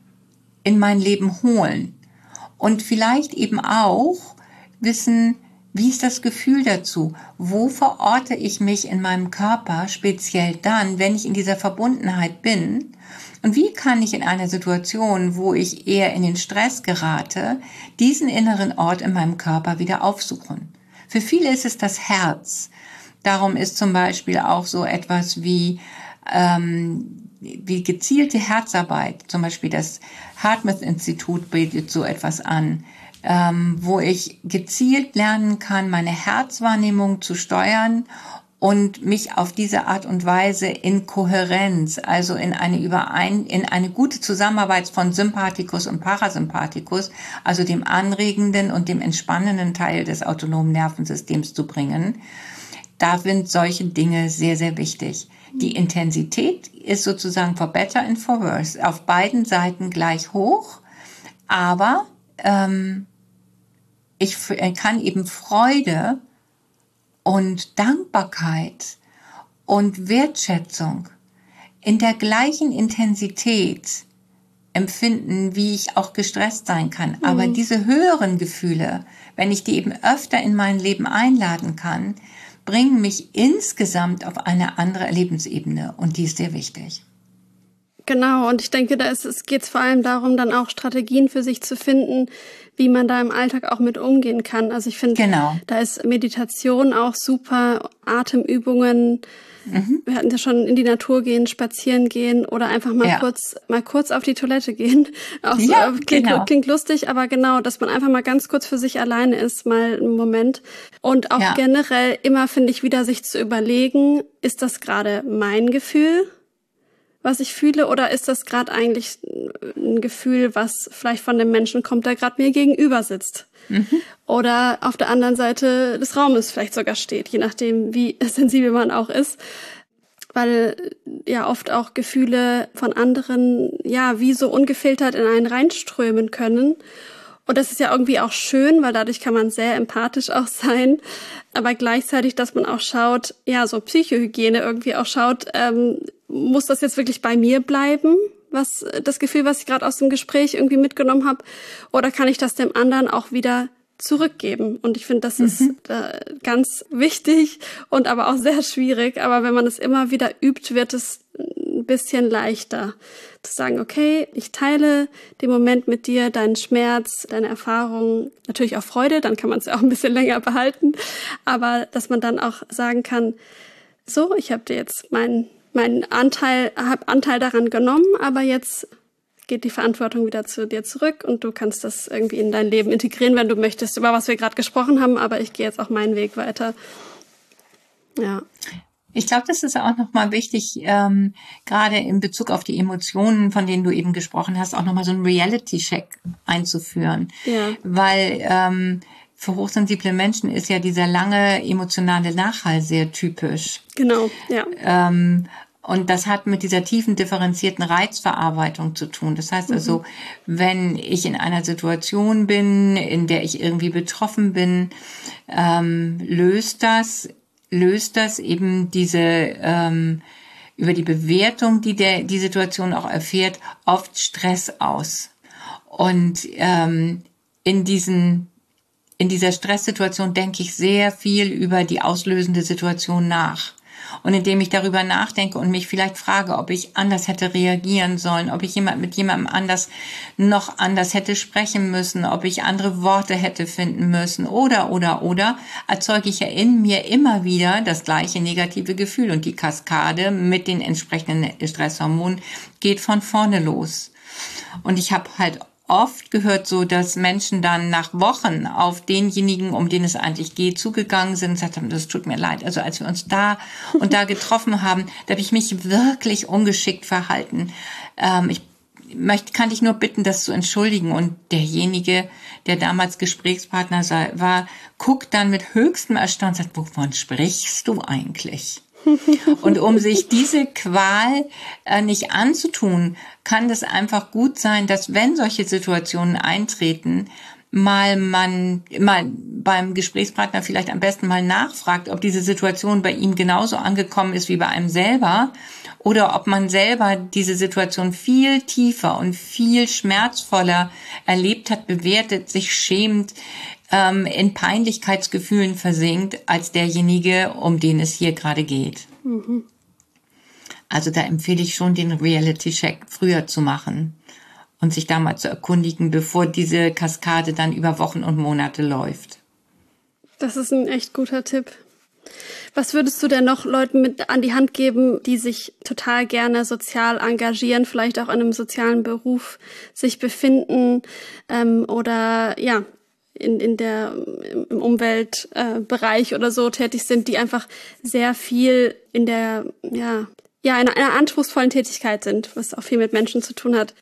in mein Leben holen. Und vielleicht eben auch wissen, wie ist das Gefühl dazu? Wo verorte ich mich in meinem Körper, speziell dann, wenn ich in dieser Verbundenheit bin? Und wie kann ich in einer Situation, wo ich eher in den Stress gerate, diesen inneren Ort in meinem Körper wieder aufsuchen? Für viele ist es das Herz. Darum ist zum Beispiel auch so etwas wie, ähm, wie gezielte Herzarbeit, zum Beispiel das HeartMath-Institut bietet so etwas an, ähm, wo ich gezielt lernen kann, meine Herzwahrnehmung zu steuern und mich auf diese Art und Weise in Kohärenz, also in eine Überein, in eine gute Zusammenarbeit von Sympathikus und Parasympathikus, also dem anregenden und dem entspannenden Teil des autonomen Nervensystems zu bringen. Da sind solche Dinge sehr, sehr wichtig. Die Intensität ist sozusagen for better and for worse auf beiden Seiten gleich hoch, aber ähm, ich kann eben Freude und Dankbarkeit und Wertschätzung in der gleichen Intensität empfinden, wie ich auch gestresst sein kann. Mhm. Aber diese höheren Gefühle, wenn ich die eben öfter in mein Leben einladen kann, bringen mich insgesamt auf eine andere Lebensebene, und die ist sehr wichtig. Genau, und ich denke, da ist, es geht vor allem darum, dann auch Strategien für sich zu finden, wie man da im Alltag auch mit umgehen kann. Also ich finde, genau. Da ist Meditation auch super, Atemübungen. Mhm. Wir hatten ja schon in die Natur gehen, spazieren gehen oder einfach mal ja. kurz mal kurz auf die Toilette gehen. Auch so, ja, klingt, genau. klingt lustig, aber genau, dass man einfach mal ganz kurz für sich alleine ist, mal einen Moment. Und auch ja. generell immer, finde ich, wieder sich zu überlegen, ist das gerade mein Gefühl, was ich fühle, oder ist das gerade eigentlich ein Gefühl, was vielleicht von dem Menschen kommt, der gerade mir gegenüber sitzt? Mhm. Oder auf der anderen Seite des Raumes vielleicht sogar steht, je nachdem, wie sensibel man auch ist. Weil ja oft auch Gefühle von anderen, ja, wie so ungefiltert in einen reinströmen können. Und das ist ja irgendwie auch schön, weil dadurch kann man sehr empathisch auch sein. Aber gleichzeitig, dass man auch schaut, ja, so Psychohygiene irgendwie auch schaut, ähm, muss das jetzt wirklich bei mir bleiben? was das Gefühl, was ich gerade aus dem Gespräch irgendwie mitgenommen habe, oder kann ich das dem anderen auch wieder zurückgeben? Und ich finde, das mhm. ist äh, ganz wichtig und aber auch sehr schwierig. Aber wenn man es immer wieder übt, wird es ein bisschen leichter zu sagen, okay, ich teile den Moment mit dir, deinen Schmerz, deine Erfahrungen, natürlich auch Freude, dann kann man es ja auch ein bisschen länger behalten, aber dass man dann auch sagen kann, so, ich habe dir jetzt meinen meinen Anteil, hab Anteil daran genommen, aber jetzt geht die Verantwortung wieder zu dir zurück und du kannst das irgendwie in dein Leben integrieren, wenn du möchtest, über was wir gerade gesprochen haben, aber ich gehe jetzt auch meinen Weg weiter. Ja. Ich glaube, das ist auch nochmal wichtig, ähm, gerade in Bezug auf die Emotionen, von denen du eben gesprochen hast, auch nochmal so einen Reality-Check einzuführen. Ja. Weil ähm, für hochsensible Menschen ist ja dieser lange emotionale Nachhall sehr typisch. Genau, ja. Ähm, und das hat mit dieser tiefen differenzierten Reizverarbeitung zu tun. Das heißt also, mhm. wenn ich in einer Situation bin, in der ich irgendwie betroffen bin, ähm, löst das löst das eben diese, ähm, über die Bewertung, die der, die Situation auch erfährt, oft Stress aus. Und, ähm, in diesen, in dieser Stresssituation denke ich sehr viel über die auslösende Situation nach. Und indem ich darüber nachdenke und mich vielleicht frage, ob ich anders hätte reagieren sollen, ob ich jemand mit jemandem anders noch anders hätte sprechen müssen, ob ich andere Worte hätte finden müssen oder, oder, oder, erzeuge ich ja in mir immer wieder das gleiche negative Gefühl. Und die Kaskade mit den entsprechenden Stresshormonen geht von vorne los. Und ich habe halt oft gehört so, dass Menschen dann nach Wochen auf denjenigen, um den es eigentlich geht, zugegangen sind und gesagt haben, das tut mir leid. Also als wir uns da und da getroffen haben, da habe ich mich wirklich ungeschickt verhalten. Ähm, ich möchte, kann dich nur bitten, das zu entschuldigen. Und derjenige, der damals Gesprächspartner sei, war, guckt dann mit höchstem Erstaunen und sagt, wovon sprichst du eigentlich? Und um sich diese Qual äh, nicht anzutun, kann es einfach gut sein, dass wenn solche Situationen eintreten, mal man mal beim Gesprächspartner vielleicht am besten mal nachfragt, ob diese Situation bei ihm genauso angekommen ist wie bei einem selber oder ob man selber diese Situation viel tiefer und viel schmerzvoller erlebt hat, bewertet, sich schämt, ähm, in Peinlichkeitsgefühlen versinkt als derjenige, um den es hier gerade geht. Mhm. Also da empfehle ich schon, den Reality-Check früher zu machen und sich da mal zu erkundigen, bevor diese Kaskade dann über Wochen und Monate läuft. Das ist ein echt guter Tipp. Was würdest du denn noch Leuten mit an die Hand geben, die sich total gerne sozial engagieren, vielleicht auch in einem sozialen Beruf sich befinden ähm, oder ja in in der im Umweltbereich äh, oder so tätig sind, die einfach sehr viel in der ja ja in einer anspruchsvollen Tätigkeit sind, was auch viel mit Menschen zu tun hat?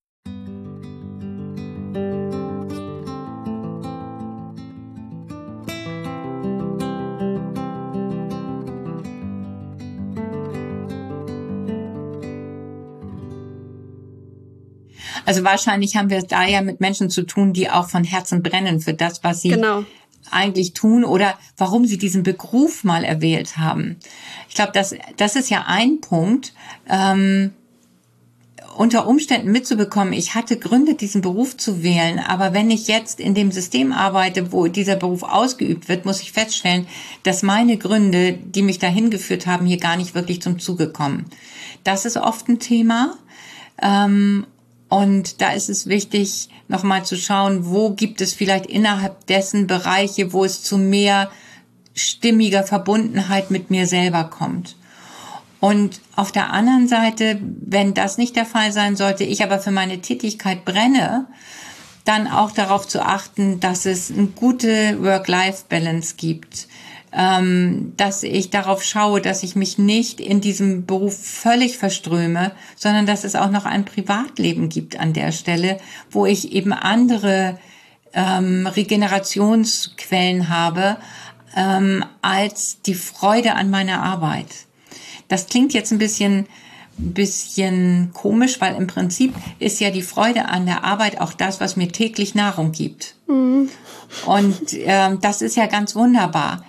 Also wahrscheinlich haben wir da ja mit Menschen zu tun, die auch von Herzen brennen für das, was sie genau. eigentlich tun oder warum sie diesen Beruf mal erwählt haben. Ich glaube, das, das ist ja ein Punkt, ähm, unter Umständen mitzubekommen, ich hatte Gründe, diesen Beruf zu wählen, aber wenn ich jetzt in dem System arbeite, wo dieser Beruf ausgeübt wird, muss ich feststellen, dass meine Gründe, die mich dahin geführt haben, hier gar nicht wirklich zum Zuge kommen. Das ist oft ein Thema. Ähm, Und da ist es wichtig, nochmal zu schauen, wo gibt es vielleicht innerhalb dessen Bereiche, wo es zu mehr stimmiger Verbundenheit mit mir selber kommt. Und auf der anderen Seite, wenn das nicht der Fall sein sollte, ich aber für meine Tätigkeit brenne, dann auch darauf zu achten, dass es eine gute Work-Life-Balance gibt. Dass ich darauf schaue, dass ich mich nicht in diesem Beruf völlig verströme, sondern dass es auch noch ein Privatleben gibt an der Stelle, wo ich eben andere ähm, Regenerationsquellen habe, ähm, als die Freude an meiner Arbeit. Das klingt jetzt ein bisschen, bisschen komisch, weil im Prinzip ist ja die Freude an der Arbeit auch das, was mir täglich Nahrung gibt. Mhm. Und ähm, das ist ja ganz wunderbar.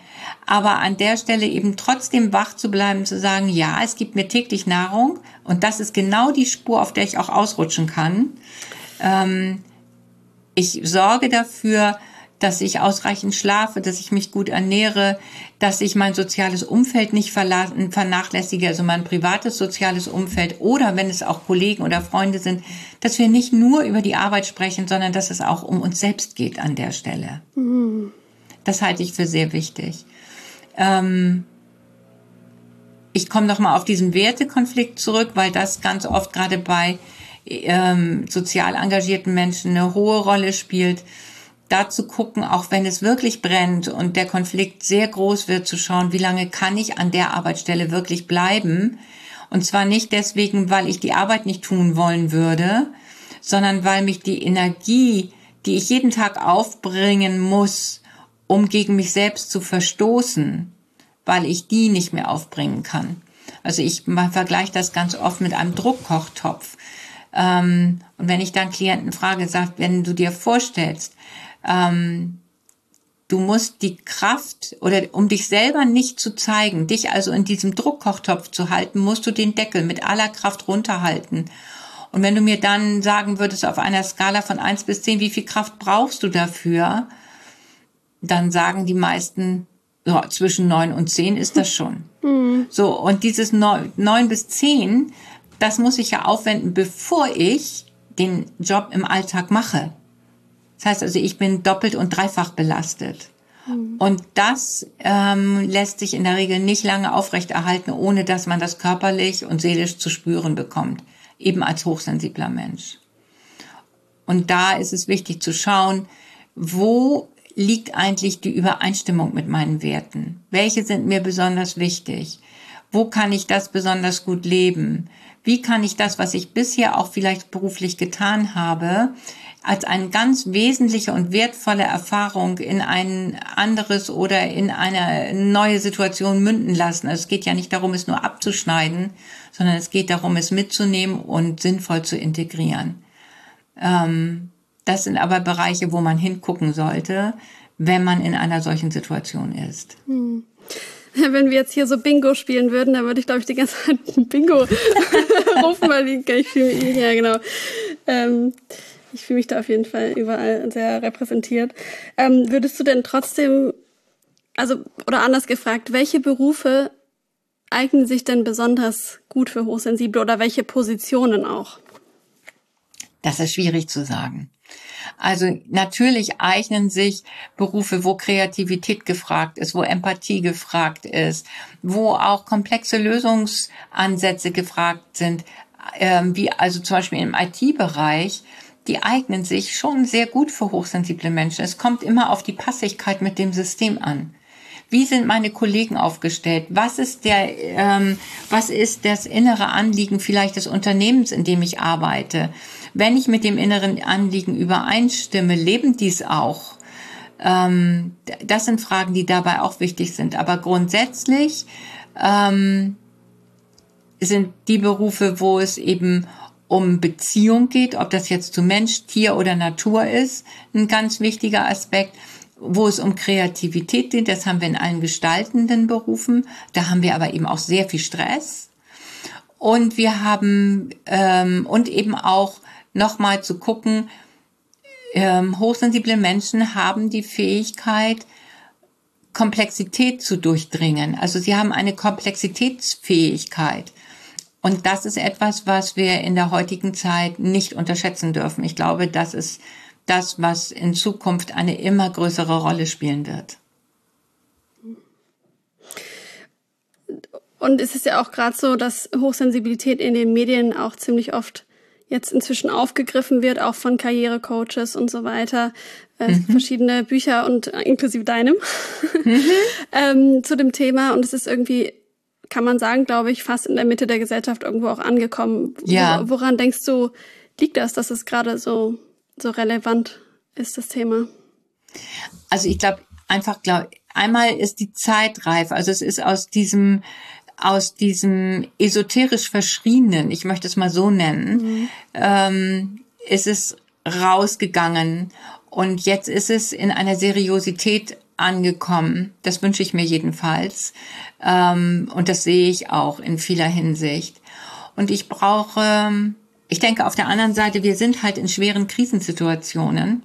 Aber an der Stelle eben trotzdem wach zu bleiben, zu sagen, ja, es gibt mir täglich Nahrung und das ist genau die Spur, auf der ich auch ausrutschen kann. Ähm, ich sorge dafür, dass ich ausreichend schlafe, dass ich mich gut ernähre, dass ich mein soziales Umfeld nicht vernachlässige, also mein privates soziales Umfeld oder wenn es auch Kollegen oder Freunde sind, dass wir nicht nur über die Arbeit sprechen, sondern dass es auch um uns selbst geht an der Stelle. Mhm. Das halte ich für sehr wichtig. Ähm, ich komme noch mal auf diesen Wertekonflikt zurück, weil das ganz oft gerade bei ähm, sozial engagierten Menschen eine hohe Rolle spielt. Da zu gucken, auch wenn es wirklich brennt und der Konflikt sehr groß wird, zu schauen, wie lange kann ich an der Arbeitsstelle wirklich bleiben. Und zwar nicht deswegen, weil ich die Arbeit nicht tun wollen würde, sondern weil mich die Energie, die ich jeden Tag aufbringen muss, um gegen mich selbst zu verstoßen, weil ich die nicht mehr aufbringen kann. Also ich vergleiche das ganz oft mit einem Druckkochtopf. Und wenn ich dann Klienten frage, sagt, wenn du dir vorstellst, Ähm, du musst die Kraft, oder um dich selber nicht zu zeigen, dich also in diesem Druckkochtopf zu halten, musst du den Deckel mit aller Kraft runterhalten. Und wenn du mir dann sagen würdest, auf einer Skala von eins bis zehn, wie viel Kraft brauchst du dafür, dann sagen die meisten, ja, zwischen neun und zehn ist das schon. Mhm. So, und dieses neun bis zehn, das muss ich ja aufwenden, bevor ich den Job im Alltag mache. Das heißt also, ich bin doppelt und dreifach belastet. Mhm. Und das ähm, lässt sich in der Regel nicht lange aufrechterhalten, ohne dass man das körperlich und seelisch zu spüren bekommt, eben als hochsensibler Mensch. Und da ist es wichtig zu schauen, wo liegt eigentlich die Übereinstimmung mit meinen Werten? Welche sind mir besonders wichtig? Wo kann ich das besonders gut leben? Wie kann ich das, was ich bisher auch vielleicht beruflich getan habe, als eine ganz wesentliche und wertvolle Erfahrung in ein anderes oder in eine neue Situation münden lassen. Also es geht ja nicht darum, es nur abzuschneiden, sondern es geht darum, es mitzunehmen und sinnvoll zu integrieren. Ähm, das sind aber Bereiche, wo man hingucken sollte, wenn man in einer solchen Situation ist. Hm. Wenn wir jetzt hier so Bingo spielen würden, dann würde ich, glaube ich, die ganze Zeit Bingo rufen, weil ich fühle mich, ja genau. Ähm, Ich fühle mich da auf jeden Fall überall sehr repräsentiert. Ähm, würdest du denn trotzdem, also, oder anders gefragt, welche Berufe eignen sich denn besonders gut für Hochsensible oder welche Positionen auch? Das ist schwierig zu sagen. Also natürlich eignen sich Berufe, wo Kreativität gefragt ist, wo Empathie gefragt ist, wo auch komplexe Lösungsansätze gefragt sind, ähm, wie also zum Beispiel im I T-Bereich. Die eignen sich schon sehr gut für hochsensible Menschen. Es kommt immer auf die Passigkeit mit dem System an. Wie sind meine Kollegen aufgestellt? Was ist der, ähm, was ist das innere Anliegen vielleicht des Unternehmens, in dem ich arbeite? Wenn ich mit dem inneren Anliegen übereinstimme, leben dies auch? Ähm, das sind Fragen, die dabei auch wichtig sind. Aber grundsätzlich ähm, sind die Berufe, wo es eben um Beziehung geht, ob das jetzt zu Mensch, Tier oder Natur ist, ein ganz wichtiger Aspekt. Wo es um Kreativität geht, das haben wir in allen gestaltenden Berufen. Da haben wir aber eben auch sehr viel Stress. Und wir haben, ähm, und eben auch nochmal zu gucken, ähm, hochsensible Menschen haben die Fähigkeit, Komplexität zu durchdringen. Also sie haben eine Komplexitätsfähigkeit. Und das ist etwas, was wir in der heutigen Zeit nicht unterschätzen dürfen. Ich glaube, das ist das, was in Zukunft eine immer größere Rolle spielen wird. Und es ist ja auch gerade so, dass Hochsensibilität in den Medien auch ziemlich oft jetzt inzwischen aufgegriffen wird, auch von Karrierecoaches und so weiter. Äh, mhm. Verschiedene Bücher und äh, inklusive deinem mhm. ähm, zu dem Thema. Und es ist irgendwie, kann man sagen, glaube ich, fast in der Mitte der Gesellschaft irgendwo auch angekommen. Ja. Wo, woran denkst du, liegt das, dass es gerade so, so relevant ist, das Thema? Also ich glaube, einfach glaube, einmal ist die Zeit reif. Also es ist aus diesem, aus diesem esoterisch Verschriebenen, ich möchte es mal so nennen, mhm. ähm, ist es rausgegangen. Und jetzt ist es in einer Seriosität angekommen. Das wünsche ich mir jedenfalls. Ähm, und das sehe ich auch in vieler Hinsicht. Und ich brauche, ich denke auf der anderen Seite, wir sind halt in schweren Krisensituationen.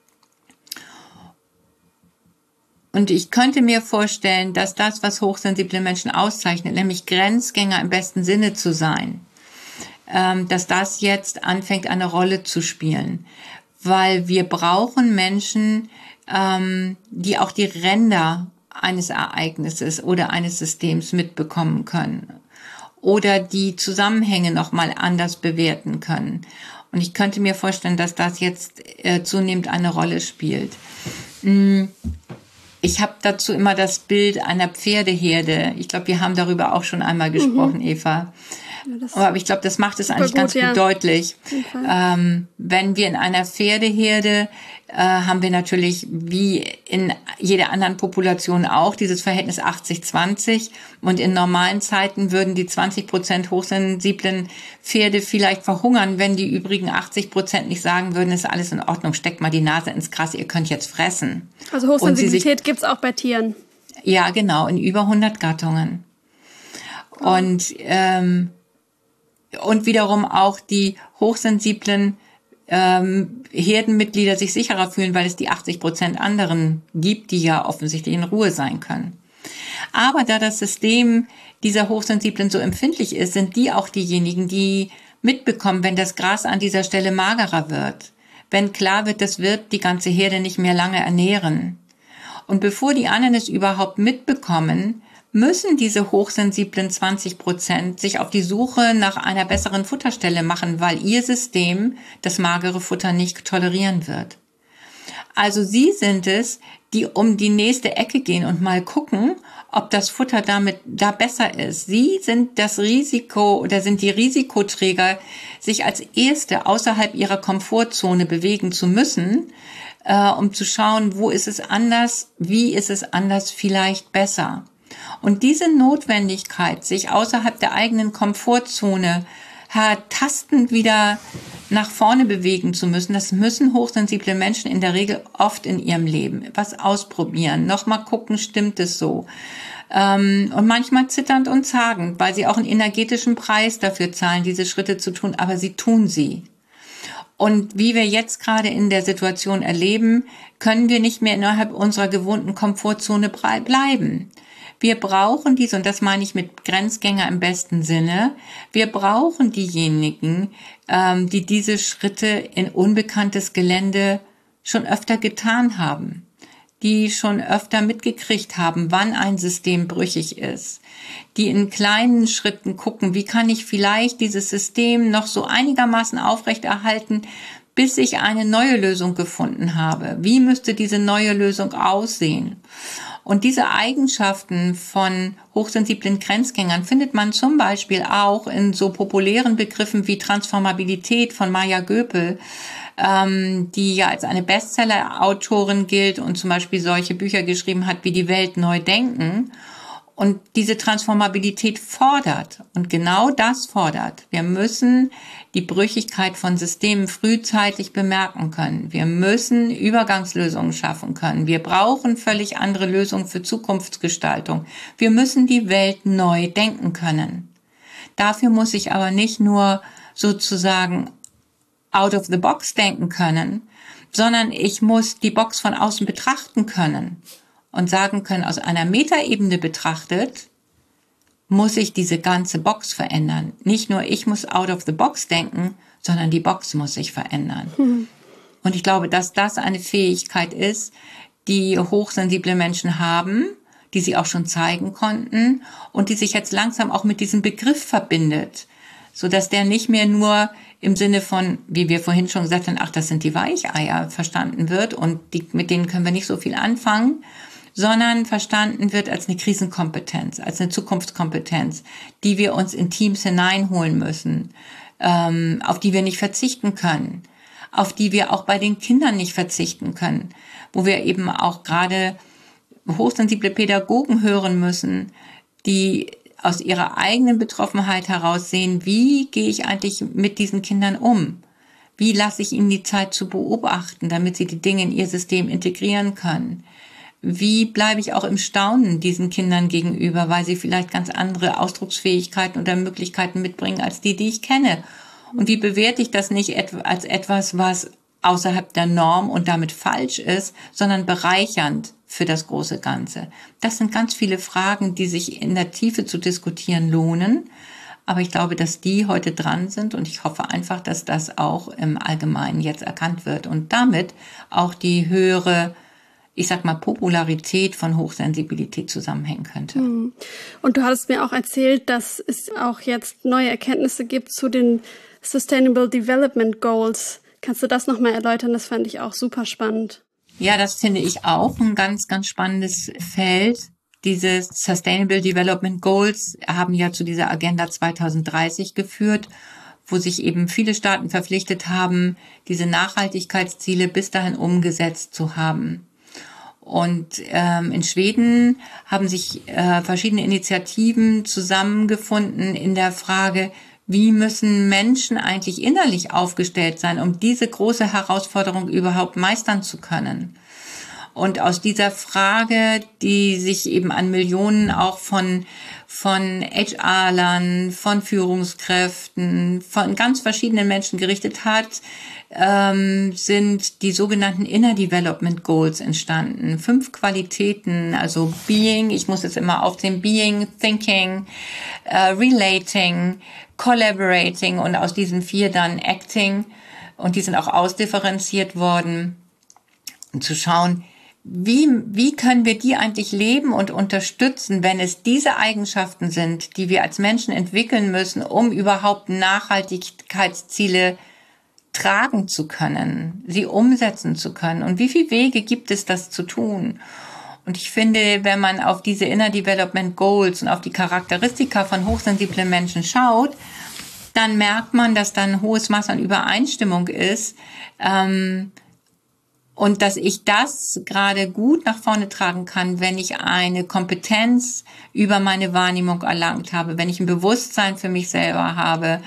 Und ich könnte mir vorstellen, dass das, was hochsensible Menschen auszeichnet, nämlich Grenzgänger im besten Sinne zu sein, ähm, dass das jetzt anfängt, eine Rolle zu spielen. Weil wir brauchen Menschen, ähm, die auch die Ränder eines Ereignisses oder eines Systems mitbekommen können oder die Zusammenhänge nochmal anders bewerten können. Und ich könnte mir vorstellen, dass das jetzt äh, zunehmend eine Rolle spielt. Mm. Ich habe dazu immer das Bild einer Pferdeherde. Ich glaube, wir haben darüber auch schon einmal gesprochen, mhm. Eva. Ja, aber ich glaube, das macht es eigentlich gut, ganz gut ja. deutlich. Ähm, wenn wir in einer Pferdeherde, äh, haben wir natürlich wie in jeder anderen Population auch dieses Verhältnis achtzig zwanzig. Und in normalen Zeiten würden die zwanzig Prozent hochsensiblen Pferde vielleicht verhungern, wenn die übrigen achtzig Prozent nicht sagen würden, ist alles in Ordnung, steckt mal die Nase ins Gras, ihr könnt jetzt fressen. Also Hochsensibilität gibt's auch bei Tieren? Ja, genau, in über hundert Gattungen. Oh. Und ähm, Und wiederum auch die hochsensiblen ähm, Herdenmitglieder sich sicherer fühlen, weil es die achtzig Prozent anderen gibt, die ja offensichtlich in Ruhe sein können. Aber da das System dieser Hochsensiblen so empfindlich ist, sind die auch diejenigen, die mitbekommen, wenn das Gras an dieser Stelle magerer wird. Wenn klar wird, das wird die ganze Herde nicht mehr lange ernähren. Und bevor die anderen es überhaupt mitbekommen, müssen diese hochsensiblen zwanzig Prozent sich auf die Suche nach einer besseren Futterstelle machen, weil ihr System das magere Futter nicht tolerieren wird. Also sie sind es, die um die nächste Ecke gehen und mal gucken, ob das Futter damit da besser ist. Sie sind das Risiko oder sind die Risikoträger, sich als Erste außerhalb ihrer Komfortzone bewegen zu müssen, äh, um zu schauen, wo ist es anders, wie ist es anders, vielleicht besser. Und diese Notwendigkeit, sich außerhalb der eigenen Komfortzone tastend wieder nach vorne bewegen zu müssen, das müssen hochsensible Menschen in der Regel oft in ihrem Leben. Was ausprobieren, nochmal gucken, stimmt es so? Und manchmal zitternd und zagend, weil sie auch einen energetischen Preis dafür zahlen, diese Schritte zu tun, aber sie tun sie. Und wie wir jetzt gerade in der Situation erleben, können wir nicht mehr innerhalb unserer gewohnten Komfortzone bleiben. Wir brauchen diese, und das meine ich mit Grenzgänger im besten Sinne, wir brauchen diejenigen, ähm, die diese Schritte in unbekanntes Gelände schon öfter getan haben, die schon öfter mitgekriegt haben, wann ein System brüchig ist, die in kleinen Schritten gucken, wie kann ich vielleicht dieses System noch so einigermaßen aufrechterhalten, bis ich eine neue Lösung gefunden habe. Wie müsste diese neue Lösung aussehen? Und diese Eigenschaften von hochsensiblen Grenzgängern findet man zum Beispiel auch in so populären Begriffen wie Transformabilität von Maya Göpel, ähm, die ja als eine Bestseller-Autorin gilt und zum Beispiel solche Bücher geschrieben hat wie Die Welt neu denken. Und diese Transformabilität fordert, und genau das fordert, wir müssen die Brüchigkeit von Systemen frühzeitig bemerken können. Wir müssen Übergangslösungen schaffen können. Wir brauchen völlig andere Lösungen für Zukunftsgestaltung. Wir müssen die Welt neu denken können. Dafür muss ich aber nicht nur sozusagen out of the box denken können, sondern ich muss die Box von außen betrachten können. Und sagen können, aus einer Metaebene betrachtet, muss ich diese ganze Box verändern. Nicht nur ich muss out of the box denken, sondern die Box muss sich verändern. Mhm. Und ich glaube, dass das eine Fähigkeit ist, die hochsensible Menschen haben, die sie auch schon zeigen konnten und die sich jetzt langsam auch mit diesem Begriff verbindet, sodass der nicht mehr nur im Sinne von, wie wir vorhin schon gesagt haben, ach, das sind die Weicheier, verstanden wird und die, mit denen können wir nicht so viel anfangen, sondern verstanden wird als eine Krisenkompetenz, als eine Zukunftskompetenz, die wir uns in Teams hineinholen müssen, ähm, auf die wir nicht verzichten können, auf die wir auch bei den Kindern nicht verzichten können, wo wir eben auch gerade hochsensible Pädagogen hören müssen, die aus ihrer eigenen Betroffenheit heraus sehen, wie gehe ich eigentlich mit diesen Kindern um? Wie lasse ich ihnen die Zeit zu beobachten, damit sie die Dinge in ihr System integrieren können? wie bleibe ich auch im Staunen diesen Kindern gegenüber, weil sie vielleicht ganz andere Ausdrucksfähigkeiten oder Möglichkeiten mitbringen als die, die ich kenne. Und wie bewerte ich das nicht als etwas, was außerhalb der Norm und damit falsch ist, sondern bereichernd für das große Ganze? Das sind ganz viele Fragen, die sich in der Tiefe zu diskutieren lohnen. Aber ich glaube, dass die heute dran sind und ich hoffe einfach, dass das auch im Allgemeinen jetzt erkannt wird und damit auch die höhere, ich sag mal, Popularität von Hochsensibilität zusammenhängen könnte. Und du hattest mir auch erzählt, dass es auch jetzt neue Erkenntnisse gibt zu den Sustainable Development Goals. Kannst du das nochmal erläutern? Das fand ich auch super spannend. Ja, das finde ich auch ein ganz, ganz spannendes Feld. Diese Sustainable Development Goals haben ja zu dieser Agenda zwanzig dreißig geführt, wo sich eben viele Staaten verpflichtet haben, diese Nachhaltigkeitsziele bis dahin umgesetzt zu haben. Und ähm, in Schweden haben sich äh, verschiedene Initiativen zusammengefunden in der Frage, wie müssen Menschen eigentlich innerlich aufgestellt sein, um diese große Herausforderung überhaupt meistern zu können. Und aus dieser Frage, die sich eben an Millionen auch von von H R-Lern, von Führungskräften, von ganz verschiedenen Menschen gerichtet hat, ähm, sind die sogenannten Inner Development Goals entstanden. Fünf Qualitäten, also Being, ich muss jetzt immer aufzählen, Being, Thinking, äh, Relating, Collaborating und aus diesen vier dann Acting. Und die sind auch ausdifferenziert worden, um zu schauen, Wie, wie können wir die eigentlich leben und unterstützen, wenn es diese Eigenschaften sind, die wir als Menschen entwickeln müssen, um überhaupt Nachhaltigkeitsziele tragen zu können, sie umsetzen zu können? Und wie viele Wege gibt es, das zu tun? Und ich finde, wenn man auf diese Inner Development Goals und auf die Charakteristika von hochsensiblen Menschen schaut, dann merkt man, dass da ein hohes Maß an Übereinstimmung ist, ähm, und dass ich das gerade gut nach vorne tragen kann, wenn ich eine Kompetenz über meine Wahrnehmung erlangt habe, wenn ich ein Bewusstsein für mich selber habe,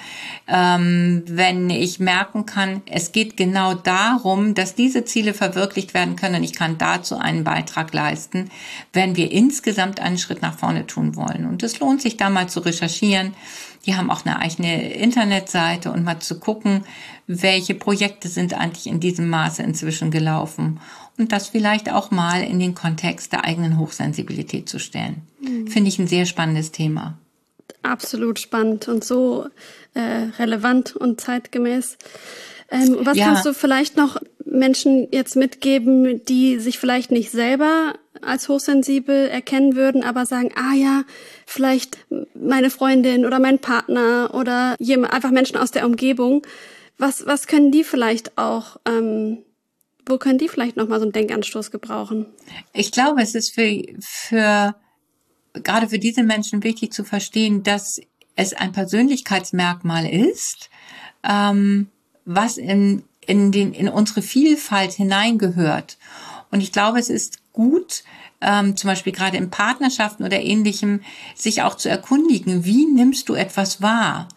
ähm, wenn ich merken kann, es geht genau darum, dass diese Ziele verwirklicht werden können und ich kann dazu einen Beitrag leisten, wenn wir insgesamt einen Schritt nach vorne tun wollen. Und es lohnt sich da mal zu recherchieren. Die haben auch eine eigene Internetseite und mal zu gucken, welche Projekte sind eigentlich in diesem Maße inzwischen gelaufen und das vielleicht auch mal in den Kontext der eigenen Hochsensibilität zu stellen. Mhm. Finde ich ein sehr spannendes Thema. Absolut spannend und so äh, relevant und zeitgemäß. Ähm, was ja. kannst du vielleicht noch Menschen jetzt mitgeben, die sich vielleicht nicht selber als hochsensibel erkennen würden, aber sagen, ah ja, vielleicht meine Freundin oder mein Partner oder jemand, einfach Menschen aus der Umgebung. Was, was können die vielleicht auch, ähm, wo können die vielleicht nochmal so einen Denkanstoß gebrauchen? Ich glaube, es ist für, für, gerade für diese Menschen wichtig zu verstehen, dass es ein Persönlichkeitsmerkmal ist, ähm, was in, in den, in unsere Vielfalt hineingehört. Und ich glaube, es ist gut, ähm, zum Beispiel gerade in Partnerschaften oder Ähnlichem, sich auch zu erkundigen, wie nimmst du etwas wahr?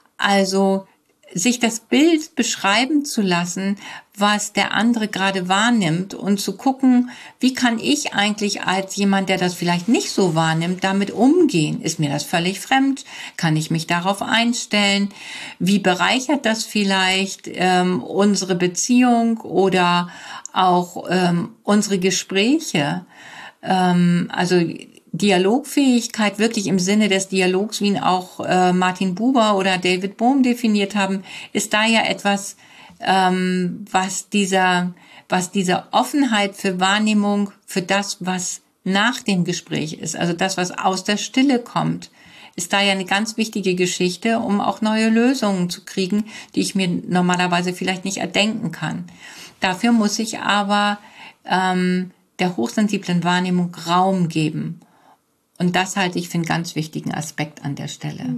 Also, sich das Bild beschreiben zu lassen, was der andere gerade wahrnimmt und zu gucken, wie kann ich eigentlich als jemand, der das vielleicht nicht so wahrnimmt, damit umgehen? Ist mir das völlig fremd? Kann ich mich darauf einstellen? Wie bereichert das vielleicht ähm, unsere Beziehung oder auch ähm, unsere Gespräche? Ähm, also Dialogfähigkeit wirklich im Sinne des Dialogs, wie ihn auch äh, Martin Buber oder David Bohm definiert haben, ist da ja etwas, ähm, was dieser, was dieser Offenheit für Wahrnehmung, für das, was nach dem Gespräch ist, also das, was aus der Stille kommt, ist da ja eine ganz wichtige Geschichte, um auch neue Lösungen zu kriegen, die ich mir normalerweise vielleicht nicht erdenken kann. Dafür muss ich aber ähm, der hochsensiblen Wahrnehmung Raum geben. Und das halte ich für einen ganz wichtigen Aspekt an der Stelle.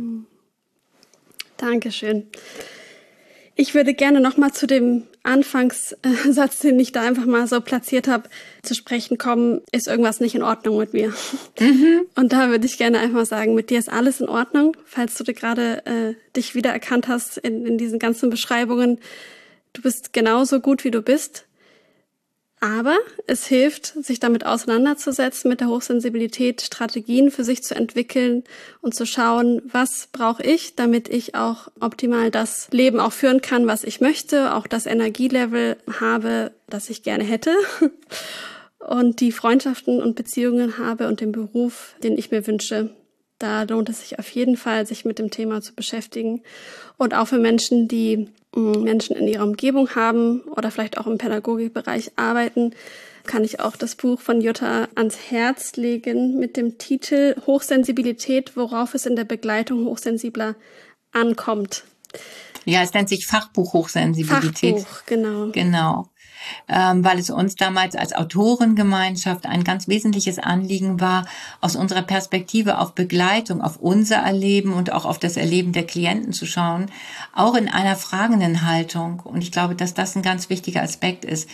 Dankeschön. Ich würde gerne nochmal zu dem Anfangssatz, den ich da einfach mal so platziert habe, zu sprechen kommen, ist irgendwas nicht in Ordnung mit mir. Mhm. Und da würde ich gerne einfach mal sagen, mit dir ist alles in Ordnung, falls du dir gerade äh, dich wiedererkannt hast in, in diesen ganzen Beschreibungen. Du bist genauso gut, wie du bist. Aber es hilft, sich damit auseinanderzusetzen, mit der Hochsensibilität Strategien für sich zu entwickeln und zu schauen, was brauche ich, damit ich auch optimal das Leben auch führen kann, was ich möchte, auch das Energielevel habe, das ich gerne hätte und die Freundschaften und Beziehungen habe und den Beruf, den ich mir wünsche. Da lohnt es sich auf jeden Fall, sich mit dem Thema zu beschäftigen. Und auch für Menschen, die Menschen in ihrer Umgebung haben oder vielleicht auch im Pädagogikbereich arbeiten, kann ich auch das Buch von Jutta ans Herz legen mit dem Titel Hochsensibilität, worauf es in der Begleitung Hochsensibler ankommt. Ja, es nennt sich Fachbuch Hochsensibilität. Fachbuch, genau. Genau. Ähm, weil es uns damals als Autorengemeinschaft ein ganz wesentliches Anliegen war, aus unserer Perspektive auf Begleitung, auf unser Erleben und auch auf das Erleben der Klienten zu schauen, auch in einer fragenden Haltung. Und ich glaube, dass das ein ganz wichtiger Aspekt ist,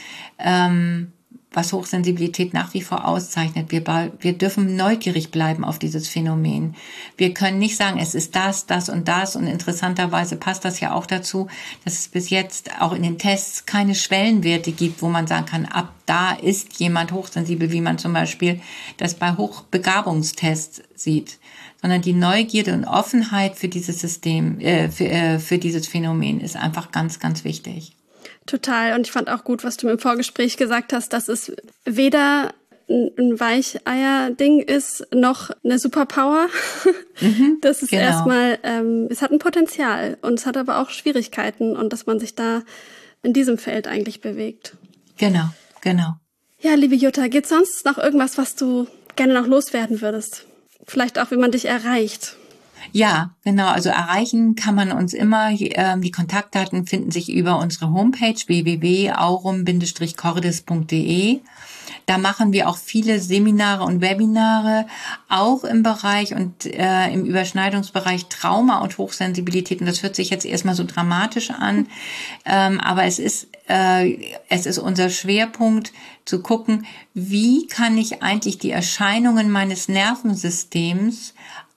ähm, was Hochsensibilität nach wie vor auszeichnet. Wir, wir dürfen neugierig bleiben auf dieses Phänomen. Wir können nicht sagen, es ist das, das und das. Und interessanterweise passt das ja auch dazu, dass es bis jetzt auch in den Tests keine Schwellenwerte gibt, wo man sagen kann, ab da ist jemand hochsensibel, wie man zum Beispiel das bei Hochbegabungstests sieht. Sondern die Neugierde und Offenheit für dieses System, äh, für, äh, für dieses Phänomen ist einfach ganz, ganz wichtig. Total. Und ich fand auch gut, was du im Vorgespräch gesagt hast, dass es weder ein Weicheier-Ding ist, noch eine Superpower. Mhm, das ist genau. erstmal, ähm, es hat ein Potenzial und es hat aber auch Schwierigkeiten und dass man sich da in diesem Feld eigentlich bewegt. Genau, genau. Ja, liebe Jutta, gibt's sonst noch irgendwas, was du gerne noch loswerden würdest? Vielleicht auch, wie man dich erreicht. Ja, genau. Also erreichen kann man uns immer. Die Kontaktdaten finden sich über unsere Homepage w w w punkt aurum Bindestrich cordis punkt d e. Da machen wir auch viele Seminare und Webinare, auch im Bereich und äh, im Überschneidungsbereich Trauma und Hochsensibilität. Und das hört sich jetzt erstmal so dramatisch an, ähm, aber es ist äh, es ist unser Schwerpunkt zu gucken, wie kann ich eigentlich die Erscheinungen meines Nervensystems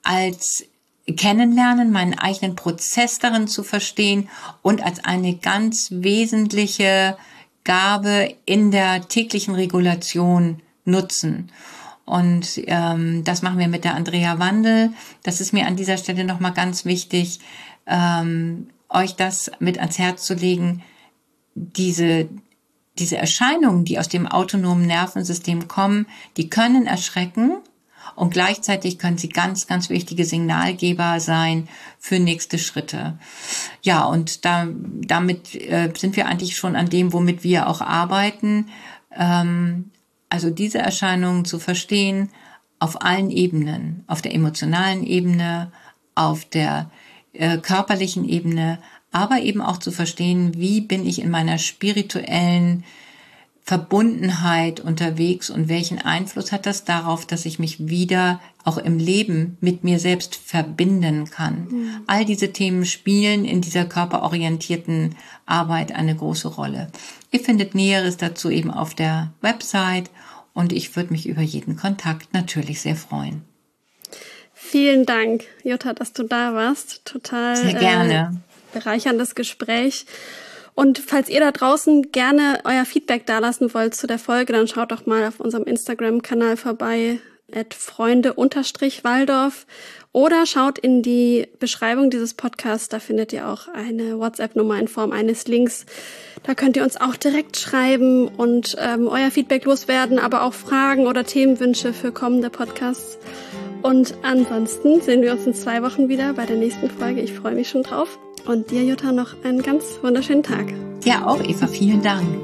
als kennenlernen, meinen eigenen Prozess darin zu verstehen und als eine ganz wesentliche Gabe in der täglichen Regulation nutzen. Und ähm, das machen wir mit der Andrea Wandel. Das ist mir an dieser Stelle nochmal ganz wichtig, ähm, euch das mit ans Herz zu legen. Diese, diese Erscheinungen, die aus dem autonomen Nervensystem kommen, die können erschrecken. Und gleichzeitig können sie ganz, ganz wichtige Signalgeber sein für nächste Schritte. Ja, und da, damit äh, sind wir eigentlich schon an dem, womit wir auch arbeiten. Ähm, also diese Erscheinungen zu verstehen auf allen Ebenen, auf der emotionalen Ebene, auf der äh, körperlichen Ebene, aber eben auch zu verstehen, wie bin ich in meiner spirituellen Verbundenheit unterwegs und welchen Einfluss hat das darauf, dass ich mich wieder auch im Leben mit mir selbst verbinden kann. Mhm. All diese Themen spielen in dieser körperorientierten Arbeit eine große Rolle. Ihr findet Näheres dazu eben auf der Website und ich würde mich über jeden Kontakt natürlich sehr freuen. Vielen Dank, Jutta, dass du da warst. Total sehr gerne. Äh, bereicherndes Gespräch. Und falls ihr da draußen gerne euer Feedback dalassen wollt zu der Folge, dann schaut doch mal auf unserem Instagram-Kanal vorbei, at freunde-waldorf, oder schaut in die Beschreibung dieses Podcasts, da findet ihr auch eine WhatsApp-Nummer in Form eines Links. Da könnt ihr uns auch direkt schreiben und ähm, euer Feedback loswerden, aber auch Fragen oder Themenwünsche für kommende Podcasts. Und ansonsten sehen wir uns in zwei Wochen wieder bei der nächsten Folge. Ich freue mich schon drauf. Und dir, Jutta, noch einen ganz wunderschönen Tag. Ja, auch, Eva. Vielen Dank.